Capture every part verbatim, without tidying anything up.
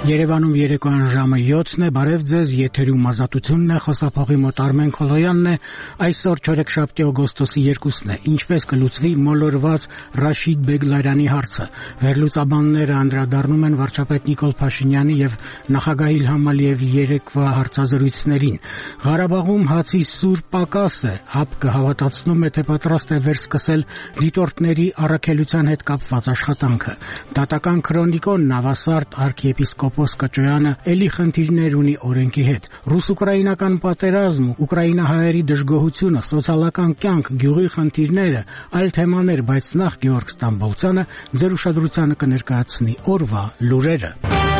Երևանում երեկոյան ժամը յոթն է, բարև ձեզ, եթերում ազատությունն է, խոսափողի մոտ Արմեն Քոլոյանն է, այսօր չորեքշաբթի օգոստոսի երկուսն է, ինչպես կլուծվի մոլորված Ռաշիդ Բեգլարյանի հարցը, վերլուծաբանները անդրադառնում են վարչապետ Նիկոլ Փաշինյանի եւ նախագահ Իլհամ Ալիևի երեկվա հարցազրույցներին, Ղարաբաղում հացի սուր պակաս է, ՀԱՊԿ հավատացնում է, թե պատրաստ է վերսկսել դիտորդների առաքելության հետ կապված աշխատանքը, դատական քրոնիկոն Նավասարդ arciepiscopos Կճոյանը էլի խնդիրներ ունի օրենքի հետ։ Ռուս-ուկրաինական պատերազմ, ուկրաինահայերի դժգոհությունը, սոցիալական կյանք, գյուղի խնդիրները, այլ թեմաներ, բայց նախ Գեորգ Ստամբոլցյանը ձեր ուշադրությանը կներկայացնի օրվա լուրերը։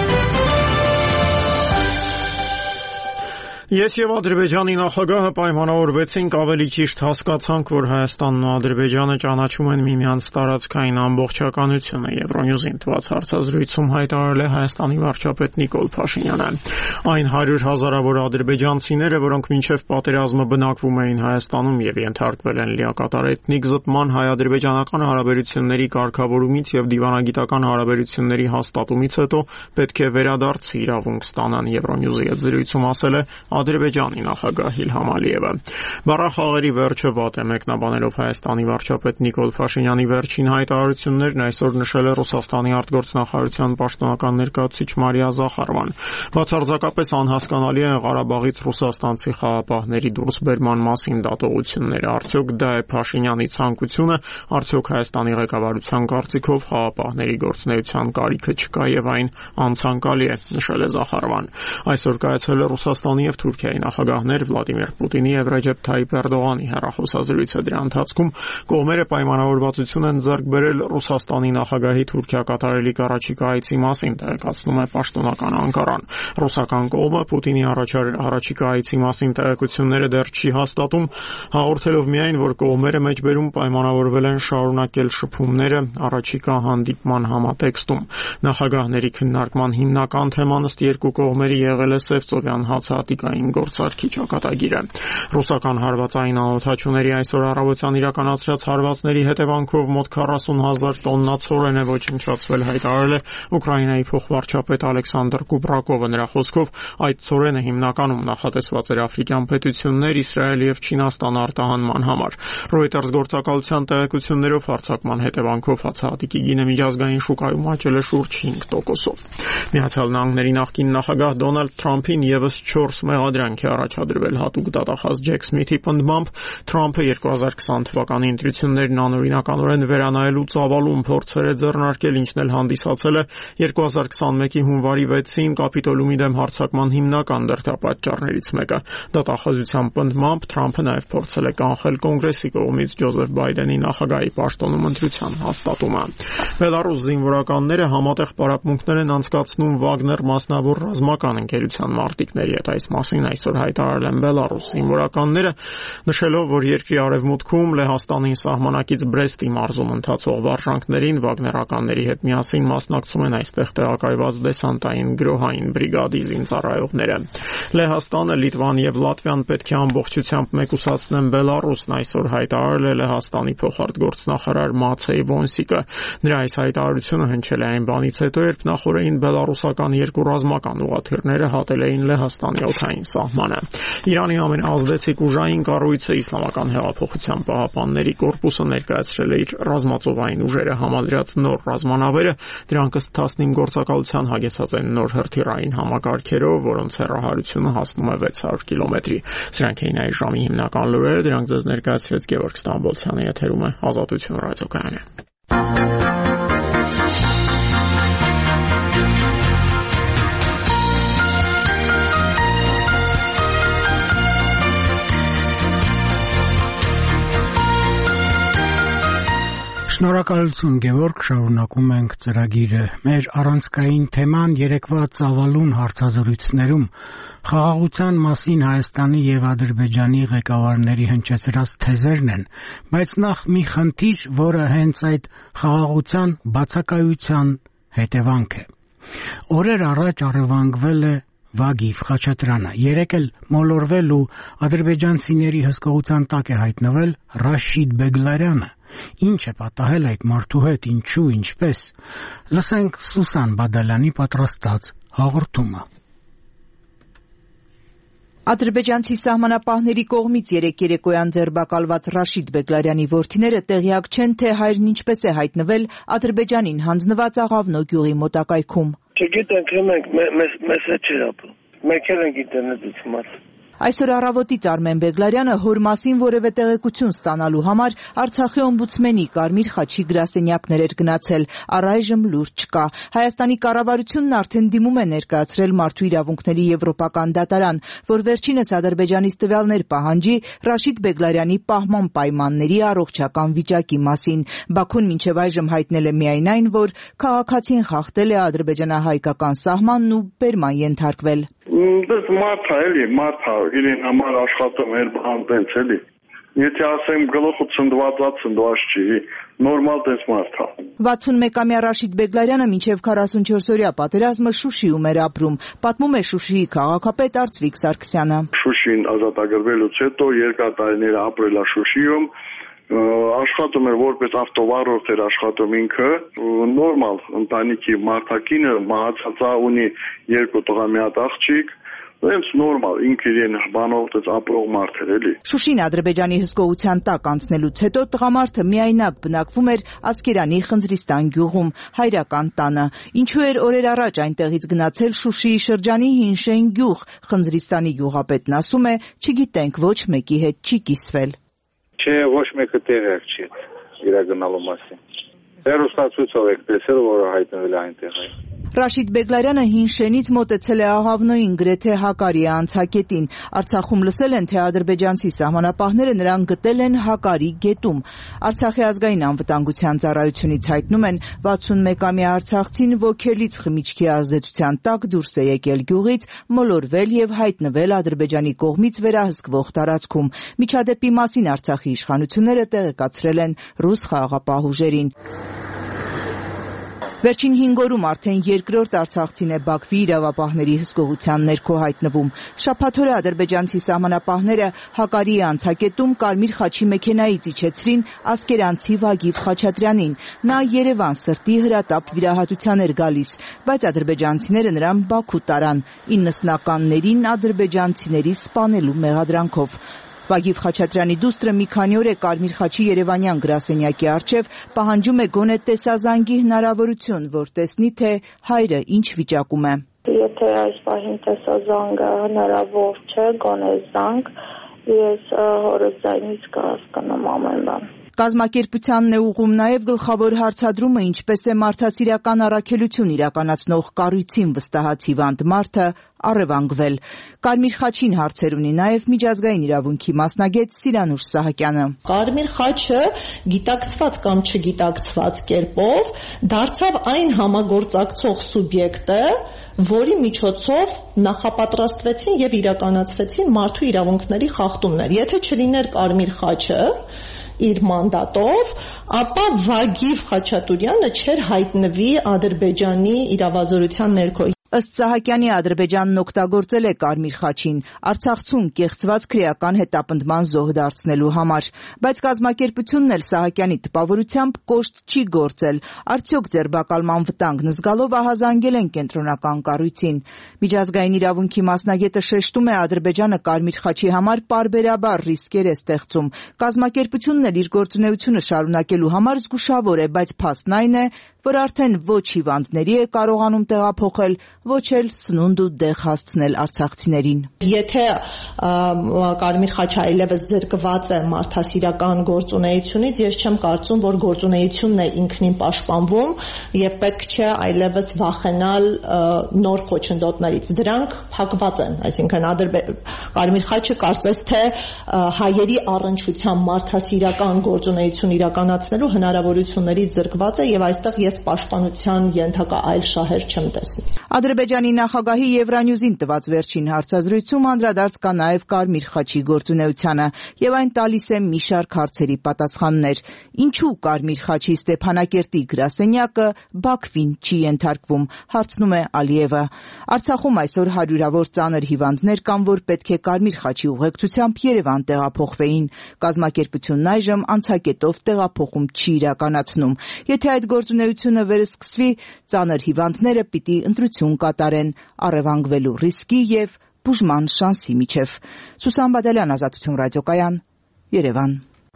Ես եւ Ադրբեջանի նախագահը պայմանավորվեցինք, ավելի ճիշտ հասկացանք, որ Հայաստանն ու Ադրբեջանը ճանաչում են միմյանց տարածքային ամբողջականությունը, Եվրոնյուզին տված հարցազրույցում հայտարարել է Հայաստանի վարչապետ Նիկոլ Փաշինյանը։ Այն հարյուր հազարավոր ադրբեջանցիները, որոնք մինչև պատերազմը բնակվում էին Հայաստանում եւ ենթարկվել են լիակատար էթնիկ զտման, հայ-ադրբեջանական հարաբերությունների կարգավորումից եւ դիվանագիտական հարաբերությունների հաստատումից հետո պետք է վերադարձի իրավունք ստանան, Եվրոնյուզի հետ զրույցում ասել է Ադրբեջանի նախագահ Իլհամ Ալիևը։ Բառախաղերի վերջը վատ է, մեկնաբանելով Հայաստանի վարչապետ Նիկոլ Փաշինյանի վերջին հայտարարություններն այսօր նշել է Ռուսաստանի արտգործնախարարության պաշտոնական ներկայացուցիչ Մարիա Զախարովան։ Բացարձակապես անհասկանալի է Ղարաբաղից ռուսաստանցի խաղապահների դուրսբերման մասին դատողությունները։ Արդյոք դա է Փաշինյանի ցանկությունը, արդյոք Հայաստանի ղեկավարության կարծիքով խաղապահների գործունեության կարիքը չկա եւ այն անցանկալի է, նշել է Զախարովան։ Այսօր կայացել է Ռուսաստանի եւ Թուրքիայի նախագահներ Վլադիմիր Պուտինի եւ Ռեջեփ Թայիփ Էրդողանի հեռախոսազրույցը, դրա ընթացքում կողմերը պայմանավորվածություն են ձեռք բերել Ռուսաստանի նախագահի Թուրքիա կատարելիք առաջիկա այցի մասին, տեղեկացնում է պաշտոնական Անկարան։ Ռուսական կողմը Պուտինի առաջիկա այցի մասին տեղեկությունները դեռ չի հաստատում, հաղորդելով միայն, որ կողմերը մեջբերում պայմանավորվել են շարունակել շփումները առաջիկա հանդիպման համատեքստում։ Նախագահների քննարկման հիմնական թեման ըստ երկու կողմերի եղել է Սևծովյան հացահատիկային գործարքի ճակատագիրը։ Ռուսական հարվածային անօդաչուների այսօր առավոտյան իրականացրած հարվածների հետևանքով մոտ քառասուն հազար տոննա ցորեն է ոչնչացվել, հայտարարել է Ուկրաինայի փոխվարչապետ Ալեքսանդր Կուբրակովը։ Նրա խոսքով այդ ցորենը հիմնականում նախատեսված էր աֆրիկյան պետություններ, Իսրայել եւ Չինաստան արտահանման համար։ Reuters գործակալության տեղեկություններով հարձակման հետևանքով հացահատիկի գինը միջազգային շուկայում աճել է շուրջ հինգ տոկոսով։ Միացյալ Նահանգների նախկին նախագահ Դոնալդ Թրամփին եւս չորս մեղադրանք է առաջադրվել հատուկ դատախազ Ջեք Սմիթի պնդմամբ Թրամփը երկու հազար քսան թվականի ընտրություններն անօրինականորեն վերանայելու ծավալուն փորձեր է ձեռնարկել, ինչն էլ հանդիսացել է երկու հազար քսանմեկի հունվարի վեցին Կապիտոլիումի դեմ հարձակման հիմնական դրդապատճառներից մեկը։ Դատախազության պնդմամբ Թրամփը նաև փորձել է կանխել կոնգրեսի կողմից Ջոզեֆ Բայդենի նախագահի պաշտոնում ընտրության հաստատումը։ Բելարուս զինվորականները համատեղ պարապմունքներ են անցկացնում Վագներ մասնավոր ռազմական ընկերության մարտիկների հետ, այս մասին այսօր հայտարարել են Բելարուս զինվորականները, նշելով, որ երկրի արևմուտքում Լեհաստանին սահմանակից Բրեստի մարզում ընթացող վարժանքներին վագներականների հետ միասին մասնակցում են այստեղ տեղակայված դեսանտային գրոհային բրիգադի զինծառայողները։ Լեհաստանը, Լիտվան եւ Լատվիան պետք է ամբողջությամբ մեկուսացնեն Բելարուսն, այսօր հայտարարել է Լեհաստանի փոխարտգործնախարար Մացեյ Վոնսիկը։ Նրա այս հայտարարությունը հնչել է այն բանից հետո, երբ նախորդին բելարուսական երկու ռազմական ուղղաթիռները հատել էին Լեհաստանի օդային սահմանը։ Իրանի ամենաազդեցիկ ուժային կառույցը Իսլամական հեղափոխության պահապանների կորպուսը ներկայացրել է իր ռազմածովային ուժերը համալրած նոր ռազմանավերը, դրանք ըստ տասնհինգ գործակալության հագեցած են նոր հրթիռային համակարգերով, որոնց հեռահարությունը հասնում է վեց հարյուր կիլոմետրի։ Սրանք էին այս ժամի հիմնական լուրերը, դրանք ձեզ ներկայացրեց Գեորգ Ստամբոլցյանը, եթերում է Ազատություն ռադիոկայանը։ Շնորհակալություն Գևորգ, շարունակում ենք ծրագիրը։ Մեր առանցքային թեման երեկվա ծավալուն հարցազրույցներում խաղաղության մասին Հայաստանի եւ Ադրբեջանի ղեկավարների հնչեցրած թեզերն են, բայց նախ մի խնդիր, որը հենց այդ խաղաղության բացակայության հետևանք է։ Օրեր առաջ առևանգվել է Վագիվ Խաչատրյանը, երեկ էլ մոլորվել ու ադրբեջանցիների հսկողության տակ է հայտնվել Ռաշիդ Բեգլարյանը։ Ինչ է պատահել այդ մարդու հետ, ինչու, ինչպես։ Լսենք Սուսան Բադալյանի պատրաստած հաղորդումը։ Ադրբեջանցի սահմանապահների կողմից երեկ երեկոյան ձերբակալված Ռաշիդ Բեգլարյանի որդիները տեղյակ չեն, թե հայրն ինչպես է հայտնվել Ադրբեջանին հանձնված Աղավնո գյուղի մոտակայքում։ Չգիտենք, մենք մեզ հետ չէր ապրում։ Մենք էլ ենք ինտերնետից մաց։ Այսօր առավոտից Արմեն Բեգլարյանը հոր մասին որևէ տեղեկություն ստանալու համար Արցախի օմբուդսմենի Կարմիր խաչի գրասենյակներ էր գնացել, առայժմ լուր չկա։ Հայաստանի կառավարությունն արդեն դիմում է ներկայացրել Մարդու իրավունքների եվրոպական դատարան, որ վերջինս Ադրբեջանից տվյալներ պահանջի Ռաշիդ Բեգլարյանի պահման պայմանների առողջական վիճակի մասին։ Բաքուն մինչև այժմ հայտնել է միայն այն, որ քաղաքացին խախտել է ադրբեջանահայկական սահմանն ու բերման ենթարկվել։ Դες մարդ է, էլի, մարդ է, իրեն համար աշխատում էր բան տենց, էլի։ Եթե ասեմ գլուխը ցնդվածած ցնդված չի, նորմալ տես մարդ է։ վաթսունմեկամյա Ռաշիդ Բեգլարյանը մինչև քառասունչորսօրյա պատերազմը Շուշիում էր ապրում, պատմում է Շուշիի քաղաքապետ Արծվիկ Սարգսյանը։ Շուշին ազատագրվելուց հետո երկար տարիներ ապրել է Շուշիում, աշխատում էր որպես ավտովարորդ էր աշխատում ինքը, նորմալ ընտանիքի մարդակինը մահացած է, ունի երկու տղա մի հատ աղջիկ, Հենց նորմալ ինքը իրեն բանով դες ապրող մարդ էր էլի։ Շուշին Ադրբեջանի հսկողության տակ անցնելուց հետո տղամարդը միայնակ բնակվում էր Ասկերանի Խնձրիստան գյուղում, հայրական տանը։ Ինչու էր օրեր առաջ այնտեղից գնացել Շուշիի շրջանի Հինշեն գյուղ, Խնձրիստանի գյուղապետն ասում է, չգիտենք, ոչ մեկի հետ չի կիսվել։ Չէ, ոչ մեկը տեղյակ չի իր գնալու մասին։ Հերոստացույցով եք տեսել, որը հայտնվել է այնտեղ։ Ռաշիդ Բեգլարյանը Հինշենից մոտեցել է Աղավնոյին, գրեթե հակարի է անցակետին։ Արցախում լսել են, թե ադրբեջանցի սահմանապահները նրան գտել են հակարի գետում։ Արցախի ազգային անվտանգության ծառայությունից հայտնում են, վաթսունմեկամյա արցախցին ոգելից խմիչքի ազդեցության տակ դուրս է եկել գյուղից, մոլորվել եւ հայտնվել Ադրբեջանի կողմից վերահսկվող տարածքում։ Միջադեպի մասին Արցախի իշխանությունները տեղեկացրել են ռուս խաղաղապահ ուժերին։ Վերջին հինգ օրում արդեն երկրորդ արցախցին է Բաքվի իրավապահների հսկողության ներքո հայտնվում։ Շաբաթ օրը ադրբեջանցի սահմանապահները հակարի անցակետում Կարմիր խաչի մեքենայից իջեցրին ասկերանցի Վագիվ Խաչատրյանին։ Նա Երևան սրտի հրատապ վիրահատության էր գալիս, բայց ադրբեջանցիները նրան Բաքու տարան, իննսնականներին ադրբեջանցիների սպանելու մեղադրանքով։ Վագիվ Խաչատրյանի դուստրը մի քանի օր է Կարմիր խաչի երևանյան գրասենյակի առջև պահանջում է գոնե տեսազանգի հնարավորություն, որ տեսնի, թե հայրը ինչ վիճակում է։ Եթե այս պահին տեսազանգը հնարավոր չէ, գոնե զանգ, ես հորս ձայնից կհասկանամ ամեն բան։ Կազմակերպությանն է ուղղում նաև գլխավոր հարցադրումը, ինչպես է մարդասիրական առաքելություն իրականացնող կառույցին վստահած հիվանդ մարդը առևանգվել։ Կարմիր խաչին հարցեր ունի նաև միջազգային իրավունքի մասնագետ Սիրանուշ Սահակյանը։ Կարմիր խաչը գիտակցված կամ չգիտակցված կերպով դարձավ այն համագործակցող սուբյեկտը, որի միջոցով նախապատրաստվեցին եւ իրականացվեցին մարդու իրավունքների խախտումներ։ Եթե չլիներ Կարմիր խաչը իր մանդատով, ապա Վագիվ Խաչատուրյանը չէր հայտնվի Ադրբեջանի իրավազորության ներքո։ Ըստ Սահակյանի Ադրբեջանն օգտագործել է Կարմիր խաչին Արցախցուն կեղծված քրեական հետապնդման զոհ դարձնելու համար, բայց կազմակերպությունն էլ Սահակյանի տպավորությամբ կոշտ չի գործել, արդյոք ձերբակալման վտանգն զգալով ահազանգել են կենտրոնական կառույցին։ Միջազգային իրավունքի մասնագետը շեշտում է Ադրբեջանը Կարմիր խաչի համար պարբերաբար ռիսկեր է ստեղծում։ Կազմակերպությունն էլ իր գործունեությունը շարունակելու համար զգուշավոր է, բայց փաստն այն է, որ արդեն ոչ հիվանդների է կարողանում տեղափոխել, ոչ էլ սնունդ ու դեղ հասցնել արցախցիներին։ Եթե Կարմիր խաչը այլևս զրկված է մարդասիրական գործունեությունից, ես չեմ կարծում, որ գործունեությունն է ինքնին պաշտպանվում եւ պետք չէ այլևս վախենալ նոր խոչընդոտներից։ Դրանք փակված են, այսինքն Կարմիր խաչը կարծես թե հայերի առնչությամբ մարդասիրական գործունեություն իրականացնելու հնարավորություններից զրկված է եւ այստեղ ես պաշտպանության ենթակա այլ շահեր չեմ տեսնի։ Ադրբեջանի նախագահի Եվրանյուզին տված վերջին հարցազրույցում անդրադարձ կա նաև Կարմիր խաչի գործունեությանը եւ այն տալիս է մի շարք հարցերի պատասխաններ։ Ինչու Կարմիր խաչի Ստեփանակերտի գրասենյակը Բաքվին չի ենթարկվում, հարցնում է Ալիևը։ Արցախում այսօր հարյուրավոր ծանր հիվանդներ կան, որ պետք է Կարմիր խաչի ուղեկցությամբ Երևան տեղափոխվեին։ Կազմակերպությունն այժմ անցակետով տեղափոխում չի իրականացնում։ Եթե այդ գործունեությունը վերսկսվի, ծանր հիվանդները պիտի ընտրություն կկատարեն առևանգվելու ռիսկի և բուժման շանսի միջև։ Սուսան Բադալյան, Ազատություն ռադիոկայան, Երևան։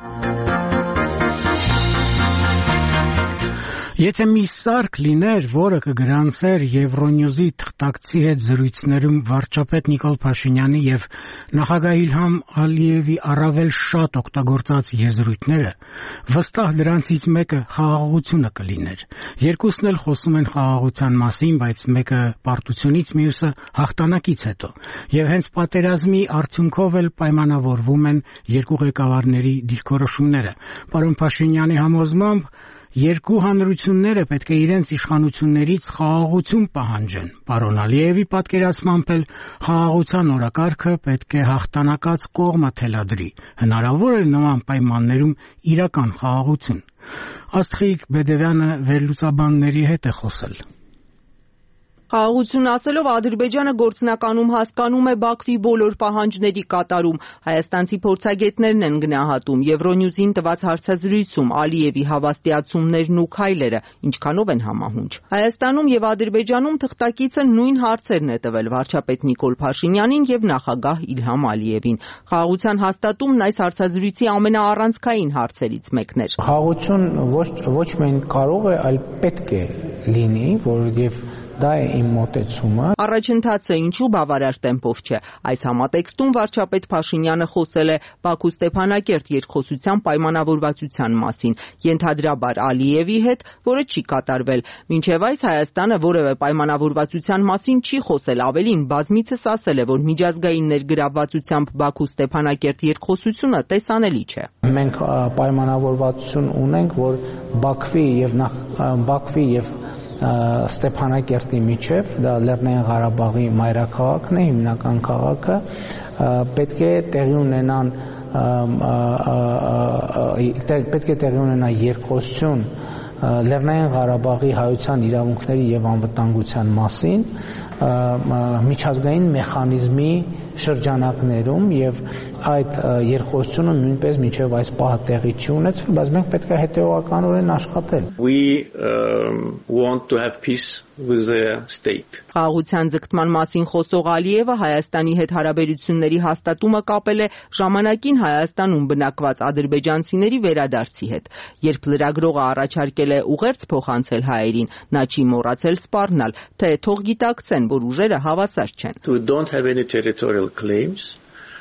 Եթե մի սարք լիներ, որը կգրանցեր Եվրոնյուզի թղթակցի հետ զրույցներում վարչապետ Նիկոլ Փաշինյանի եւ նախագահ Իլհամ Ալիևի առավել շատ օգտագործած եզրույթները, վստահ դրանցից մեկը խաղաղությունը կլիներ։ Երկուսն էլ խոսում են խաղաղության մասին, բայց մեկը պարտությունից, մյուսը հաղթանակից հետո։ Եվ հենց պատերազմի արդյունքով էլ պայմանավորվում են երկու ղեկավարների դիրքորոշումները։ Պարոն Փաշինյանի համոզմամբ երկու հանրությունները պետք է իրենց իշխանություններից խաղաղություն պահանջեն։ Պարոն Ալիևի պատկերացմամբ էլ խաղաղության օրակարգը պետք է հաղթանակած կողմը թելադրի։ Հնարավոր է նման պայմաններում իրական խաղաղություն։ Աստղիկ Բեդևյանը վերլուծաբանների հետ է խոսել։ Խաղաղություն ասելով Ադրբեջանը գործնականում հասկանում է Բաքվի բոլոր պահանջների կատարում։ Հայաստանցի փորձագետներն են գնահատում Եվրոնյուզին տված հարցազրույցում Ալիևի հավաստիացումներն ու քայլերը ինչքանով են համահունչ։ Հայաստանում եւ Ադրբեջանում թղթակիցը նույն հարցերն է տվել վարչապետ Նիկոլ Փաշինյանին եւ նախագահ Իլհամ Ալիևին։ Խաղաղության հաստատումն այս հարցազրույցի ամենաառանցքային հարցերից մեկն էր։ Խաղաղություն ոչ ոչ միայն կարող է, այլ պետք է լինի, որովհետեւ դա է իմ մոտեցումը։ Առաջընթացը ինչու բավարար տեմպով չէ։ Այս համատեքստում վարչապետ Փաշինյանը խոսել է Բաքու-Ստեփանակերտ երկխոսության պայմանավորվածության մասին, ենթադրաբար Ալիևի հետ, որը չի կատարվել։ Մինչև այս Հայաստանը որևէ պայմանավորվածության մասին չի խոսել, ավելին բազմիցս ասել է, որ միջազգային ներգրավվածությամբ Բաքու-Ստեփանակերտ երկխոսությունը տեսանելի չէ։ Մենք պայմանավորվածություն ունենք, որ Բաքվի եւ նախ Բաքվի եւ Ստեփանակերտի միջև, դա Լեռնային Ղարաբաղի մայրաքաղաքն է, հիմնական քաղաքը, պետք է տեղի ունենան պետք է տեղի ունենա երկխոսություն Լեռնային Ղարաբաղի հայության իրավունքների եւ անվտանգության մասին միջազգային մեխանիզմի շրջանակներում եւ այդ երկխոսությունը նույնպես մինչեւ այս պահը տեղի չի ունեցել, բայց մենք պետք է հետեւականորեն աշխատել։ We um, want to have peace with the state. Խաղաղության ձգտման մասին խոսող Ալիևը Հայաստանի հետ հարաբերությունների հաստատումը կապել է ժամանակին Հայաստանում բնակված ադրբեջանցիների վերադարձի հետ։ Երբ լրագրողը առաջարկել է ուղերձ փոխանցել հայերին, նա չի մոռացել սպառնալ, թե թող գիտակցեն, որ ուժերը հավասար չեն։ We don't have any territorial claims,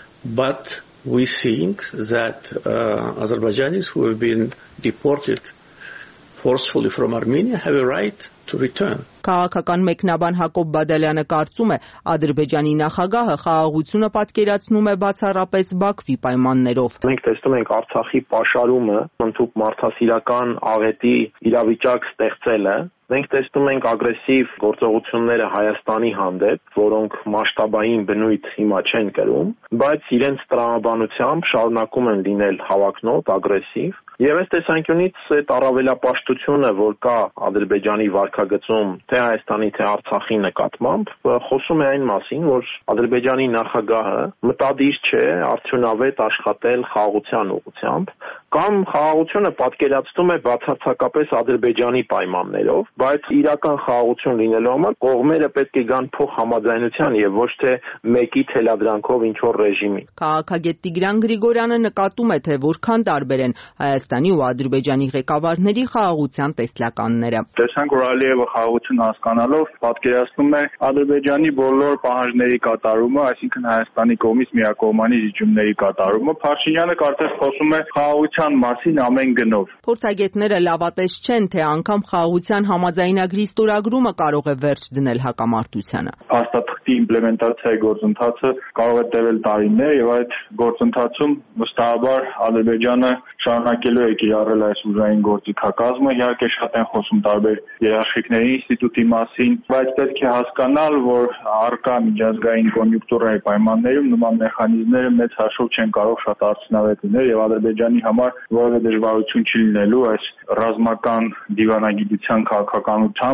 but we think that uh, Azerbaijanis who have been deported forcefully from Armenia have a right to return. Քաղաքական մեկնաբան Հակոբ Բադալյանը կարծում է, Ադրբեջանի նախագահը խաղաղությունը պատկերացնում է բացառապես Բաքվի պայմաններով։ Մենք տեսնում ենք Արցախի պաշարումը, ընդհանուր մարդասիրական աղետի իրավիճակ ստեղծելը։ Մենք տեսնում ենք ագրեսիվ գործողությունները Հայաստանի հանդեպ, որոնք մասշտաբային բնույթ հիմա չեն կրում, բայց իրենց տրամաբանությամբ շարունակում են լինել հավակնոտ, ագրեսիվ։ Եվ այս տեսանկյունից այդ առավելապաշտությունը, որ կա Ադրբեջանի վարքագծում թե Հայաստանի, թե Արցախի նկատմամբ, խոսում է այն մասին, որ Ադրբեջանի նախագահը մտադիր չէ արդյունավետ աշխատել խաղաղության ուղղությամբ, կամ խաղաղությունը պատկերացնում է բացարձակապես Ադրբեջանի պայմաններով, բայց իրական խաղաղություն լինելու համար կողմերը պետք է գան փոխհամաձայնության եւ ոչ թե մեկի թելադրանքով ինչ-որ ռեժիմի։ Քաղաքագետ Տիգրան Գրիգորյանը նկատում է, թե որքան տարբեր են Հայաստանի ու Ադրբեջանի ղեկավարների խաղաղության տեսլականները։ Տեսանք, որ Ալիևը խաղաղություն հասկանալով պատկերացնում է Ադրբեջանի բոլոր պահանջների կատարումը, այսինքն Հայաստանի կողմից միակողմանի զիջումների կատարումը։ Փաշինյանը կարծես խոսում է խաղաղության մասին ամեն գնով։ Փորձագետները լավատես չեն, թե անգամ խաղաղության համաձայնագրի ստորագրումը կարող է վերջ դնել հակամարտությանը։ Հաստատքի իմպլեմենտացիայի գործընթացը կարող է տևել տարիներ եւ այդ գործընթացում վստահաբար Ադրբեջանը շարունակելու է կիրառել այս ուժային գործիքակազմը։ Իհարկե շատ են խոսում տարբեր երաշխիքների ինստիտուտի մասին, բայց պետք է հասկանալ, որ առկա միջազգային կոնյունկտուրայի պայմաններում նման մեխանիզմները մեծ հաշվով չեն կարող շատ արդյունավետ լինել եւ Ադրբեջանի համար որևէ դժվարություն չի լինելու այս ռազմական դիվանագիտության քաղաքականությամբ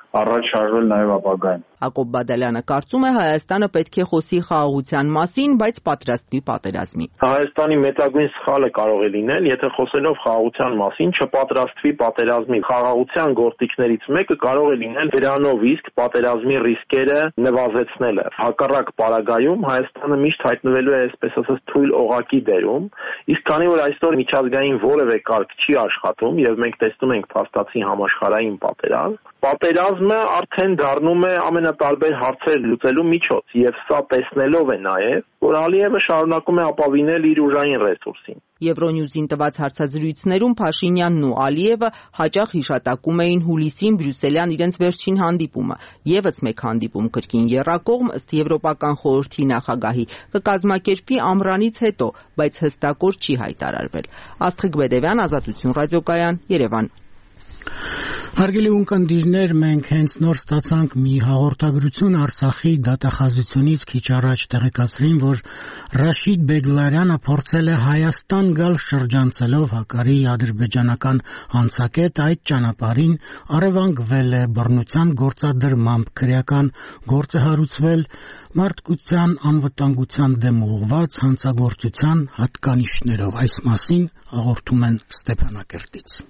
առաջ շարժվել նաև ապագայում։ Հակոբ Բադալյանը կարծում է Հայաստանը պետք է խոսի խաղաղության մասին, բայց պատրաստվի պատերազմի։ Հայաստանի մեծագույն սխալը կարող է լինել, եթե խոսելով խաղաղության մասին չպատրաստվի պատերազմի։ Խաղաղության գործիքներից մեկը կարող է լինել դրանով իսկ պատերազմի ռիսկերը նվազեցնելը։ Հակառակ պարագայում Հայաստանը միշտ հայտնվելու է այսպես ասած թույլ օղակի դերում, իսկ քանի որ այսօր միջազգային որևէ կարգ չի աշխատում եւ մենք տեսնում ենք փաստացի համաշխարհային պատերազմ, պատերազմը արդեն դառնում է ամենատարբեր հարցեր լուծելու միջոց եւ սա տեսնելով է նաեւ, որ Ալիևը շարունակում է ապավինել իր ուժային ռեսուրսին։ Եվրոնյուզին տված հարցազրույցներում Փաշինյանն ու Ալիևը հաճախ հիշատակում էին հուլիսին բրյուսելյան իրենց վերջին հանդիպումը։ Եվս մեկ հանդիպում կրկին եռակողմ ըստ Եվրոպական խորհրդի նախագահի կկազմակերպվի ամռանից հետո, բայց հստակ օր չի հայտարարվել։ Աստղիկ Բեդևյան, Ազատություն ռադիոկայան, Երևան։ Հարգելի ունկնդիրներ, մենք հենց նոր ստացանք մի հաղորդագրություն Արցախի դատախազությունից քիչ առաջ տեղեկացրին, որ Ռաշիդ Բեգլարյանը փորձել է Հայաստան գալ շրջանցելով Հակարի ադրբեջանական հանցակետ, այդ ճանապարհին առևանգվել է բռնության գործադրմամբ, քրեական գործ է հարուցվել մարդկության անվտանգության դեմ ուղղված հանցագործության հատկանիշներով։ Այս մասին հաղորդում են Ստեփանակերտից։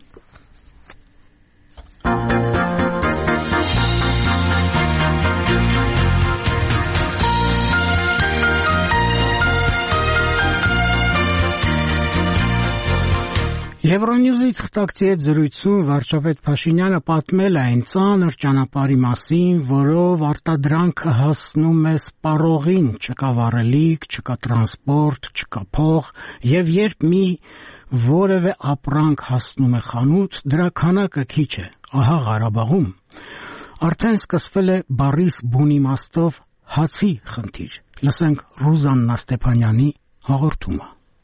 Եվրոնյուզի թղթակցի հետ զրույցում վարչապետ Փաշինյանը պատմել է այն ծանր ճանապարհի մասին, որով արտադրանքը հասնում է սպառողին, չկա վառելիք, չկա տրանսպորտ, չկա փող, եւ երբ մի որևէ ապրանք հասնում է խանութ, դրա քանակը քիչ է։ Ահա Ղարաբաղում արդեն սկսվել է բառիս բուն իմաստով հացի խնդիր։ Լսենք Ռուզաննա Ստեփանյանի հաղորդումը։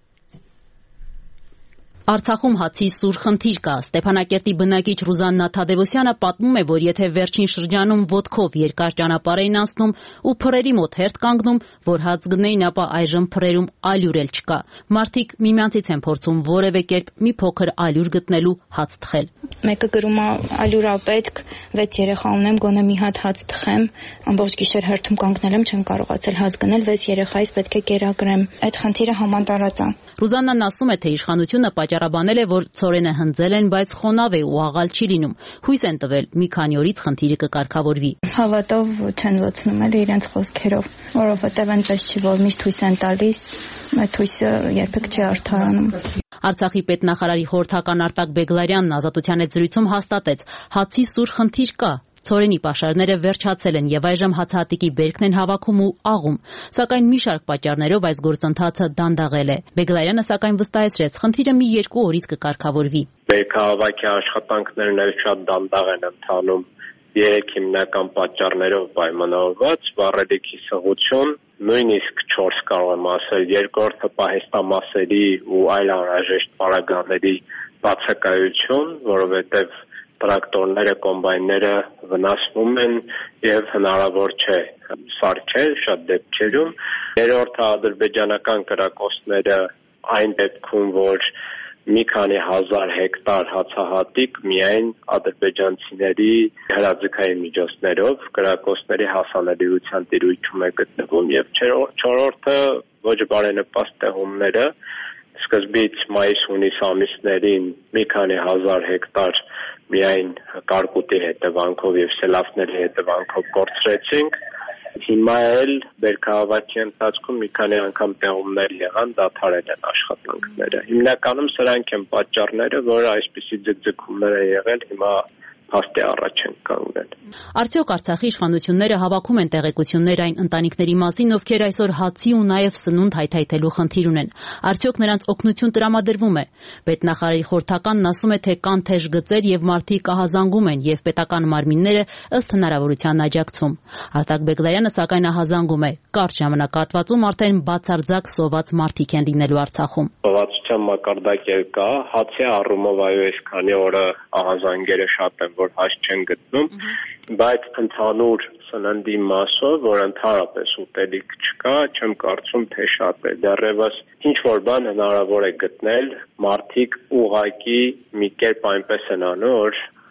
Արցախում հացի սուր խնդիր կա։ Ստեփանակերտի բնակիչ Ռուզաննա Թադևոսյանը պատմում է, որ եթե վերջին շրջանում ոտքով երկար ճանապարհ էին անցնում ու փռերի մոտ հերթ կանգնում, որ հաց գնեին, ապա այժմ փռերում ալյուր էլ չկա։ Մարդիկ միմյանցից են փորձում որևէ կերպ մի փոքր ալյուր գտնելու հաց թխել։ Մեկը գրում է ալյուր ա պետք, վեց երեխա ունեմ, գոնե մի հատ հաց թխեմ, ամբողջ գիշեր հերթում կանգնել եմ, չեմ կարողացել հաց գնել, վեց երեխայից պետք է կերակրեմ։ Այդ խնդիրը համատարած է։ Ռուզաննան ասում է, թե իշխանությունը պատճառաբանել է, որ ցորենը հնձել են, բայց խոնավ է ու աղալ չի լինում։ Հույս են տվել մի քանի օրից խնդիրը կկարգավորվի։ Հավատով չեն ոցնում էլ իրենց խոսքերով, որովհետև այնպես չի, որ միշտ հույս են տալիս, այդ հույսը երբեք չի արդարանում։ Արցախի պետնախարարի խորհրդական Արտակ Բեգլարյանն Ազատության հետ զրույցում հաստատեց, հացի սուր խնդիր կա։ Ցորենի պաշարները վերջացել են եւ այժմ հացահատիկի բերքն են հավաքում ու աղում, սակայն մի շարք պատճառներով այս գործընթացը դանդաղել է։ Բեգլարյանը սակայն վստահեցրեց, խնդիրը մի երկու օրից կկարգավորվի։ Բերքահավաքի աշխատանքներն այլ շատ դանդաղ են ընթանում, երեք հիմնական պատճառներով պայմանավորված՝ վառելիքի սղություն, նույնիսկ չորս կարող եմ ասել, երկրորդը պահեստամասերի ու այլ անհրաժեշտ պարագաների բացակայություն, որովհետև տրակտորները, կոմբայնները վնասվում են եւ հնարավոր չէ սարքել շատ դեպքերում։ Երրորդը ադրբեջանական կրակոցները այն դեպքում, որ մի քանի հազար հեկտար հացահատիկ միայն ադրբեջանցիների հրաձգային միջոցներով կրակոցների հասանելիության տիրույթում է գտնվում եւ չորրորդը ոչ բարենպաստ տեղումները սկզբից մայիս-հունիս ամիսներին մի քանի հազար հեկտար միայն կարկուտի հետևանքով եւ սելավների հետևանքով կորցրեցինք։ Հիմա էլ բերքահավաքի ընթացքում մի քանի անգամ տեղումներ եղան, դադարել են աշխատանքները։ Հիմնականում սրանք են պատճառները, որ այսպիսի ձգձգումներ են եղել, հիմա փաստի առաջ են կանգնել։ Արդյոք Արցախի իշխանությունները հավաքում են տեղեկություններ այն ընտանիքների մասին, ովքեր այսօր հացի ու նաև սնունդ հայթայթելու խնդիր ունեն։ Արդյոք նրանց օգնություն տրամադրվում է։ Պետնախարարի խորհրդականն ասում է, թե կան թեժ գծեր եւ մարդիկ ահազանգում են եւ պետական մարմինները ըստ հնարավորության աջակցում։ Արտակ Բեգլարյանը սակայն ահազանգում է։ Կարճ ժամանակահատվածում արդեն բացարձակ սոված մարդիկ են լինելու Արցախում։ Սովածության մակարդակ կա, հացի առումով այո, այսքանի օրը ահազանգերը շատ են, որ հաց չեն գտնում, բայց ընդհանուր սննդի մասով, որ ընդհանրապես ուտելիք չկա, չեմ կարծում, թե շատ է։ Դեռևս ինչ որ բան հնարավոր է գտնել, մարդիկ ուղղակի մի կերպ այնպես են անում, որ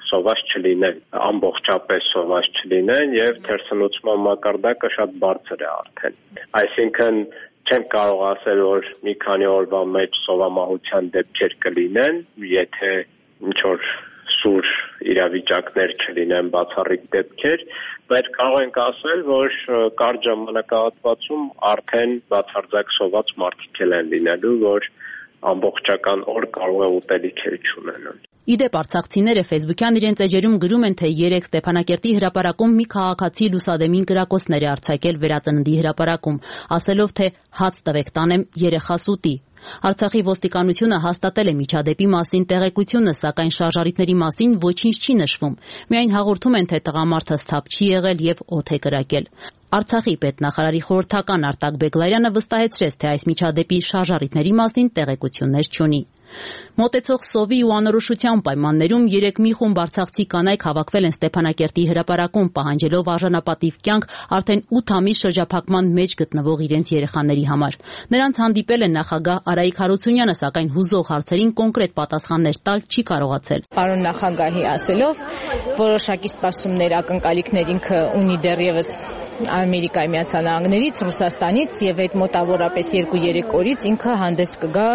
սոված չլինեն, ամբողջապես սոված չլինեն եւ թերսնուցման մակարդակը շատ բարձր է արդեն։ Այսինքն չեմ կարող ասել, որ մի քանի օրվա մեջ սովամահության դեպքեր կլինեն, եթե ինչ որ սուր իրավիճակներ չլինեն, բացառիկ դեպքեր, բայց կարող ենք ասել, որ կարճ ժամանակահատվածում արդեն բացարձակ սոված մարդիկ են լինելու, որ ամբողջական օր կարող է ուտելիքեր չունենան։ Իդեպ արցախցիները ֆեյսբուքյան իրենց էջերում գրում են, թե երեք Ստեփանակերտի հրապարակում մի քաղաքացի լուսադեմին կրակոցներ է արձակել Վերածննդի հրապարակում, ասելով, թե հաց տվեք տանեմ, երեխա սուտի։ Արցախի ոստիկանությունը հաստատել է միջադեպի մասին տեղեկությունը, սակայն շարժառիթների մասին ոչինչ չի նշվում։ Միայն հաղորդում են, թե տղամարդը սթափ չի եղել եւ օդ է կրակել։ Արցախի պետնախարարի խորհրդական Արտակ Բեգլարյանը վստահեցրեց, թե այս միջադեպի շարժառիթների մասին տեղեկություններ չունի։ Մոտեցող սովի ու անորոշության պայմաններում երեք մի խումբ արցախցի կանայք հավաքվել են Ստեփանակերտի հրապարակում, պահանջելով արժանապատիվ կյանք արդեն ութ ամիս շրջափակման մեջ գտնվող իրենց երեխաների համար։ Նրանց հանդիպել է նախագահ Արայիկ Հարությունյանը, սակայն հուզող հարցերին կոնկրետ պատասխաններ տալ չի կարողացել։ Պարոն նախագահի ասելով, որոշակի սպասումներ, ակնկալիքներ ինքը ունի դեռևս Ամերիկայի Միացյալ Նահանգներից, Ռուսաստանից եւ այդ մոտավորապես երկու-երեք օրից ինքը հանդես կգա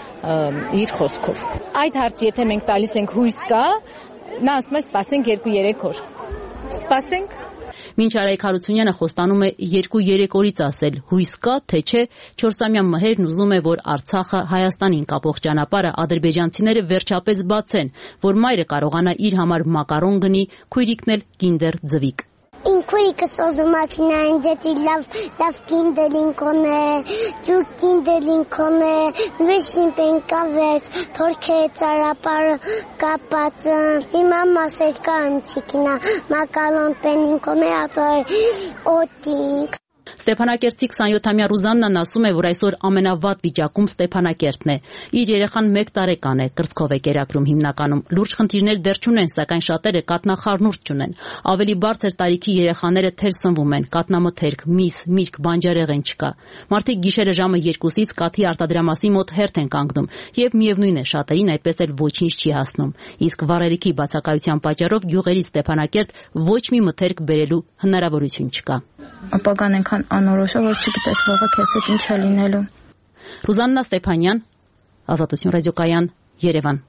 իր խոսքով։ Այդ հարցը եթե մենք տալիս ենք հույս կա, նա ասում է սպասենք երկու-երեք օր։ Սպասենք։ Մինչ Արայիկ Հարությունյանը խոստանում է երկու-երեք օրից ասել հույս կա, թե չէ, չորսամյա Մհերն ուզում է, որ Արցախը Հայաստանին կապող ճանապարհը ադրբեջանցիները վերջապես բացեն, որ մայրը կարողանա իր համար մակարոն գնի, քույրիկն էլ գինդեր ձվիկ։ Ինքույրիկս ուզում ակնային ջետի լավ լավ կինդերին կոնե, ջուկ կինդերին կոնե, վիշին պենկավեց, թորքե ծարապարը կապած, հիմա մասեր կարմ չիկինա, մակալոն պենին կոնե ածոր օտինք։ Ստեփանակերտցի քսանյոթամյա Ռուզաննան ասում է, որ այսօր ամենավատ վիճակում Ստեփանակերտն է։ Իր երեխան մեկ տարեկան է, կրծքով է կերակրում հիմնականում։ Լուրջ խնդիրներ դեռ չունեն, սակայն շատերը կատնախառնուրդ չունեն։ Ավելի բարձր տարիքի երեխաները թեր սնվում են, կատնամթերք, միս, միրգ, բանջարեղեն չկա։ Մարդիկ գիշերը ժամը երկուսից կաթի արտադրամասի մոտ հերթ են կանգնում, եւ միևնույն է, շատերին այդպես էլ ոչինչ չի հասնում։ Իսկ վառելիքի բացակայության պատճառով գյուղերից Ստեփանակերտ ոչ մի մթերք բերելու հնարավորություն չկա։ Ապագան այնքան անորոշ է, որ չգիտես վաղը քեզ հետ ինչ է լինելու։ Ռուզաննա Ստեփանյան, Ազատություն ռադիոկայան, Երևան։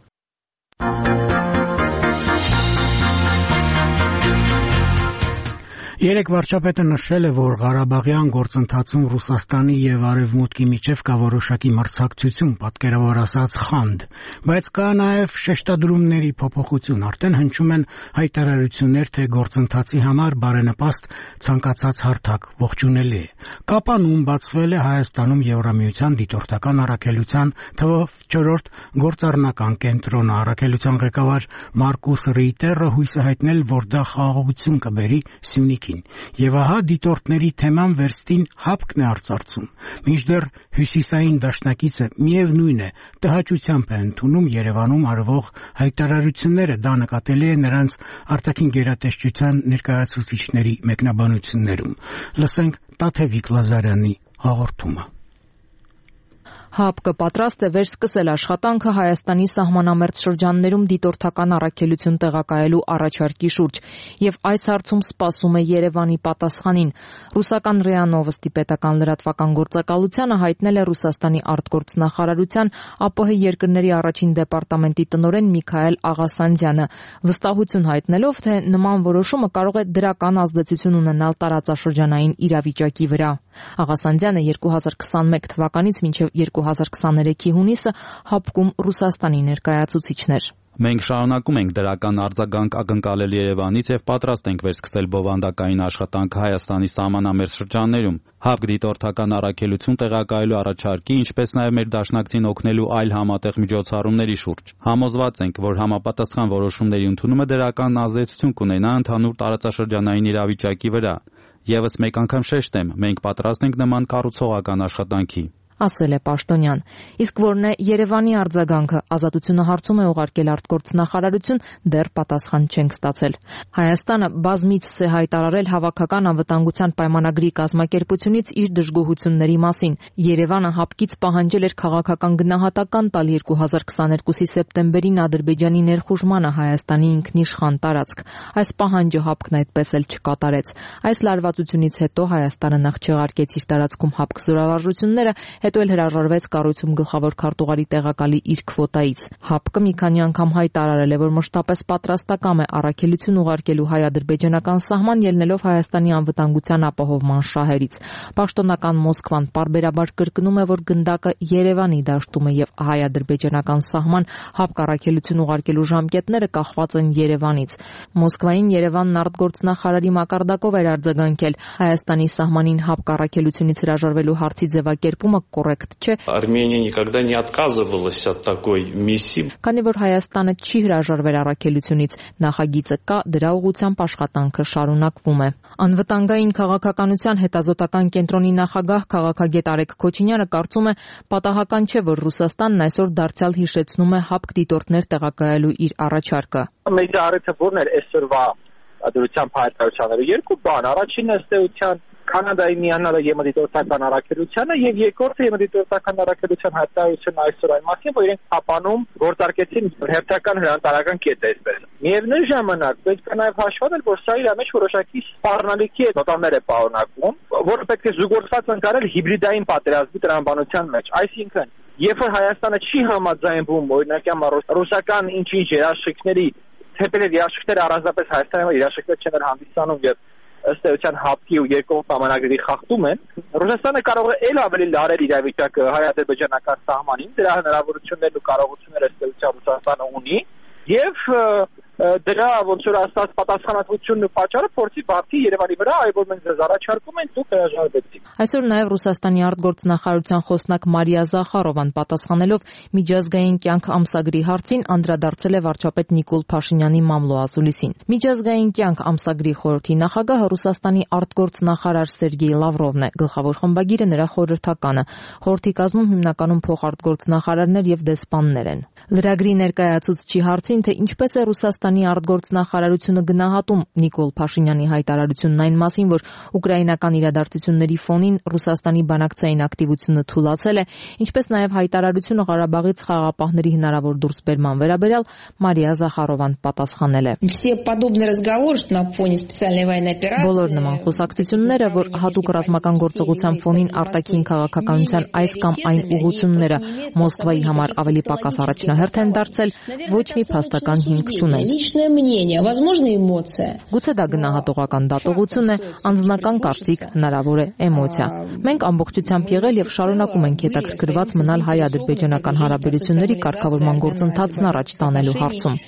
Երեք վարչապետը նշել է, որ Ղարաբաղյան գործընթացում Ռուսաստանի եւ Արևմուտքի միջև կա որոշակի մրցակցություն, պատկերավոր ասած խանդ, բայց կա նաեւ շեշտադրումների փոփոխություն, արդեն հնչում են հայտարարություններ, թե գործընթացի համար բարենպաստ ցանկացած հարթակ ողջունելի է։ Կապանում բացվել է Հայաստանում Եվրամիության դիտորդական առաքելության թվով չորրորդ գործառնական կենտրոնը, առաքելության ղեկավար Մարկուս Ռեյտերը հույս է հայտնել, որ դա խաղաղություն կբերի Սյունիքի Եվ ահա դիտորդների թեման վերստին հապկն է արծարծում։ Մինչդեռ հյուսիսային դաշնակիցը միևնույն է, տհաճությամբ է ընդունում Երևանում արվող հայտարարությունները, դա նկատելի է նրանց արտաքին գերատեսչության ներկայացուցիչների մեկնաբանություններում։ Լսենք Տաթևիկ Լազարյանի հաղորդումը։ ՀԱՊԿ պատրաստ է վերսկսել աշխատանքը Հայաստանի սահմանամերձ շրջաններում դիտորդական առաքելություն տեղակայելու առաջարկի շուրջ եւ այս հարցում սպասում է Երևանի պատասխանին։ Ռուսական ՌԻԱ Նովոստի պետական լրատվական գործակալությանը հայտնել է Ռուսաստանի արտգործնախարարության ԱՊՀ երկրների առաջին դեպարտամենտի տնօրեն Միքայել Աղասանդյանը, վստահություն հայտնելով, թե նման որոշումը կարող է դրական ազդեցություն ունենալ տարածաշրջանային իրավիճակի վրա։ Աղասանդյանը երկու հազար քսանմեկ թվականից մինչև երկու հազար քսաներեքի հունիսը ՀԱՊԿ-ում Ռուսաստանի ներկայացուցիչն էր։ Մենք շարունակում ենք դրական արձագանք ակնկալել Երևանից եւ պատրաստ ենք վերսկսել բովանդակային աշխատանքը Հայաստանի սահմանամերձ շրջաններում։ ՀԱՊԿ դիտորդական առաքելություն տեղակայելու առաջարկի, ինչպես նաեւ մեր դաշնակցին օգնելու այլ համատեղ միջոցառումների շուրջ։ Համոզված ենք, որ համապատասխան որոշումների ընդունումը դրական ազդեցություն կունենա ընդհանուր տարածաշրջանային իրավիճակի վրա։ Եվս մեկ անգամ շեշտեմ, մենք պատրաստ ենք նման կառուցողական աշխատանքի։ ասել է Պաշտոնյան։ Իսկ որն է Երևանի արձագանքը, Ազատությունը հարցում է ուղարկել արտգործնախարարություն, դեռ պատասխան չենք ստացել։ Հայաստանը բազմիցս է հայտարարել հավաքական անվտանգության պայմանագրի կազմակերպությունից իր դժգոհությունների մասին։ Երևանը հապկից պահանջել էր քաղաքական գնահատական տալ երկու հազար քսաներկուսի սեպտեմբերին Ադրբեջանի ներխուժմանը Հայաստանի ինքնիշխան տարածք։ Այս պահանջը հապկն այդպես էլ չկատարեց։ Այս լարվածությունից հետո Հայաստանը նախ չեղարկեց իր տարածքում հապկ զորավարժությունները, հետո էլ հրաժարվեց կառույցում գլխավոր քարտուղարի տեղակալի իր քվոտայից։ Հապկը մի քանի անգամ հայտարարել է, որ մշտապես պատրաստակամ է առաքելություն ուղարկելու հայ-ադրբեջանական սահման, ելնելով Հայաստանի անվտանգության ապահովման շահերից։ Պաշտոնական Մոսկվան պարբերաբար կրկնում է, որ գնդակը Երևանի դաշտում է եւ հայ-ադրբեջանական սահման հապկ առաքելություն ուղարկելու ժամկետները կախված են Երևանից։ Մոսկվային Երևանն արտգործնախարարի մակարդակով էր արձագանքել Հայաստանի սահմանին հապկ առաքելությունից հրաժարվելու հարցի ձևակերպումը կոռեկտ չէ։ Армения никогда не отказывалась от такой миссии. Քանի որ Հայաստանը չի հրաժարվել առաքելությունից, նախագիծը կա, դրա ուղղությամբ աշխատանքը շարունակվում է։ Անվտանգային քաղաքականության հետազոտական կենտրոնի նախագահ քաղաքագետ Արեգ Քոչինյանը կարծում է, պատահական չէ, որ Ռուսաստանն այսօր դարձյալ հիշեցնում է հապկ դիտորդներ տեղակայելու իր առաջարկը։ Մեր առիթը ո՞րն էր այսօրվա դրությամբ հայտարարությունները։ Երկու բան, առաջինը ըստ էության Կանադայի միանալը ԵՄ-դիտորդական առաքելությանը եւ երկրորդը ԵՄ-դիտորդական առաքելության հայտարարությունը այսօր այն մասին, որ իրենք Թապանում գործարկեցին հերթական հրանտարական կետ այսպես։ Միևնույն ժամանակ պետք է նաեւ հաշվառել, որ սա իր մեջ որոշակի սպառնալիքի նոտաներ է պարունակում, որը պետք է զուգորդված ընկալել հիբրիդային պատերազմի տրամաբանության մեջ։ Այսինքն, երբ որ Հայաստանը չի համաձայնվում օրինակ ռուսական ինչ-ինչ երաշխիքների, թեպետ երաշխիքները առանձնապես Հայաստանի երաշխիքներ չեն հանդիսանում եւ ըստ էության հապկի ու երկկողմ պայմանագրի խախտում են, Ռուսաստանը կարող է ել ավելի լարել իրավիճակը հայ-ադրբեջանական սահմանին, դրա հնարավորություններն ու կարողությունները ըստ էության Ռուսաստանը ունի եւ դրա ոնց որ ասած պատասխանատվությունն ու պատճառը փորձի բացի Երևանի վրա, այլ որ մենք ձեզ առաջարկում ենք դուք հրաժարվեցիք։ Այսօր նաև Ռուսաստանի արտգործնախարարության խոսնակ Մարիա Զախարովան պատասխանելով միջազգային կյանք ամսագրի հարցին անդրադարձել է վարչապետ Նիկոլ Փաշինյանի մամլո ասուլիսին։ Միջազգային կյանք ամսագրի խորհրդի նախագահը Ռուսաստանի արտգործնախարար Սերգեյ Լավրովն է, գլխավոր խմբագիրը նրա խորհրդականը։ Խորհրդի կազմում հիմնականում փոխարտգործնախարարներ եւ դեսպաններ են։ Լրագրի ներկայացուցչի հարցին, թե ինչպես է Ռուսաստանի արտգործնախարարությունը գնահատում Նիկոլ Փաշինյանի հայտարարությունն այն մասին, որ ուկրաինական իրադարձությունների ֆոնին Ռուսաստանի բանակցային ակտիվությունը թուլացել է, ինչպես նաև հայտարարությունը Ղարաբաղից խաղաղապահների հնարավոր դուրսբերման վերաբերյալ, Մարիա Զախարովան պատասխանել է. Բոլոր նման խոսակցությունները, որ հատուկ ռազմական գործողության ֆոնին արտաքին քաղաքականության այս կամ այն ուղղությունները Մոսկվայի համար ավելի պակաս առաջնահերթ են դարձել, ոչ մի փաստական հիմք չունեն։ Գուցե դա գնահատողական դատողություն է, անձնական կարծիք, հնարավոր է էմոցիա։ Մենք ամբողջությամբ եղել եւ շարունակում ենք հետաքրքրված մնալ հայ-ադրբեջանական հարաբերությունների կարգավորման գործընթացն առաջ տանելու հարցում։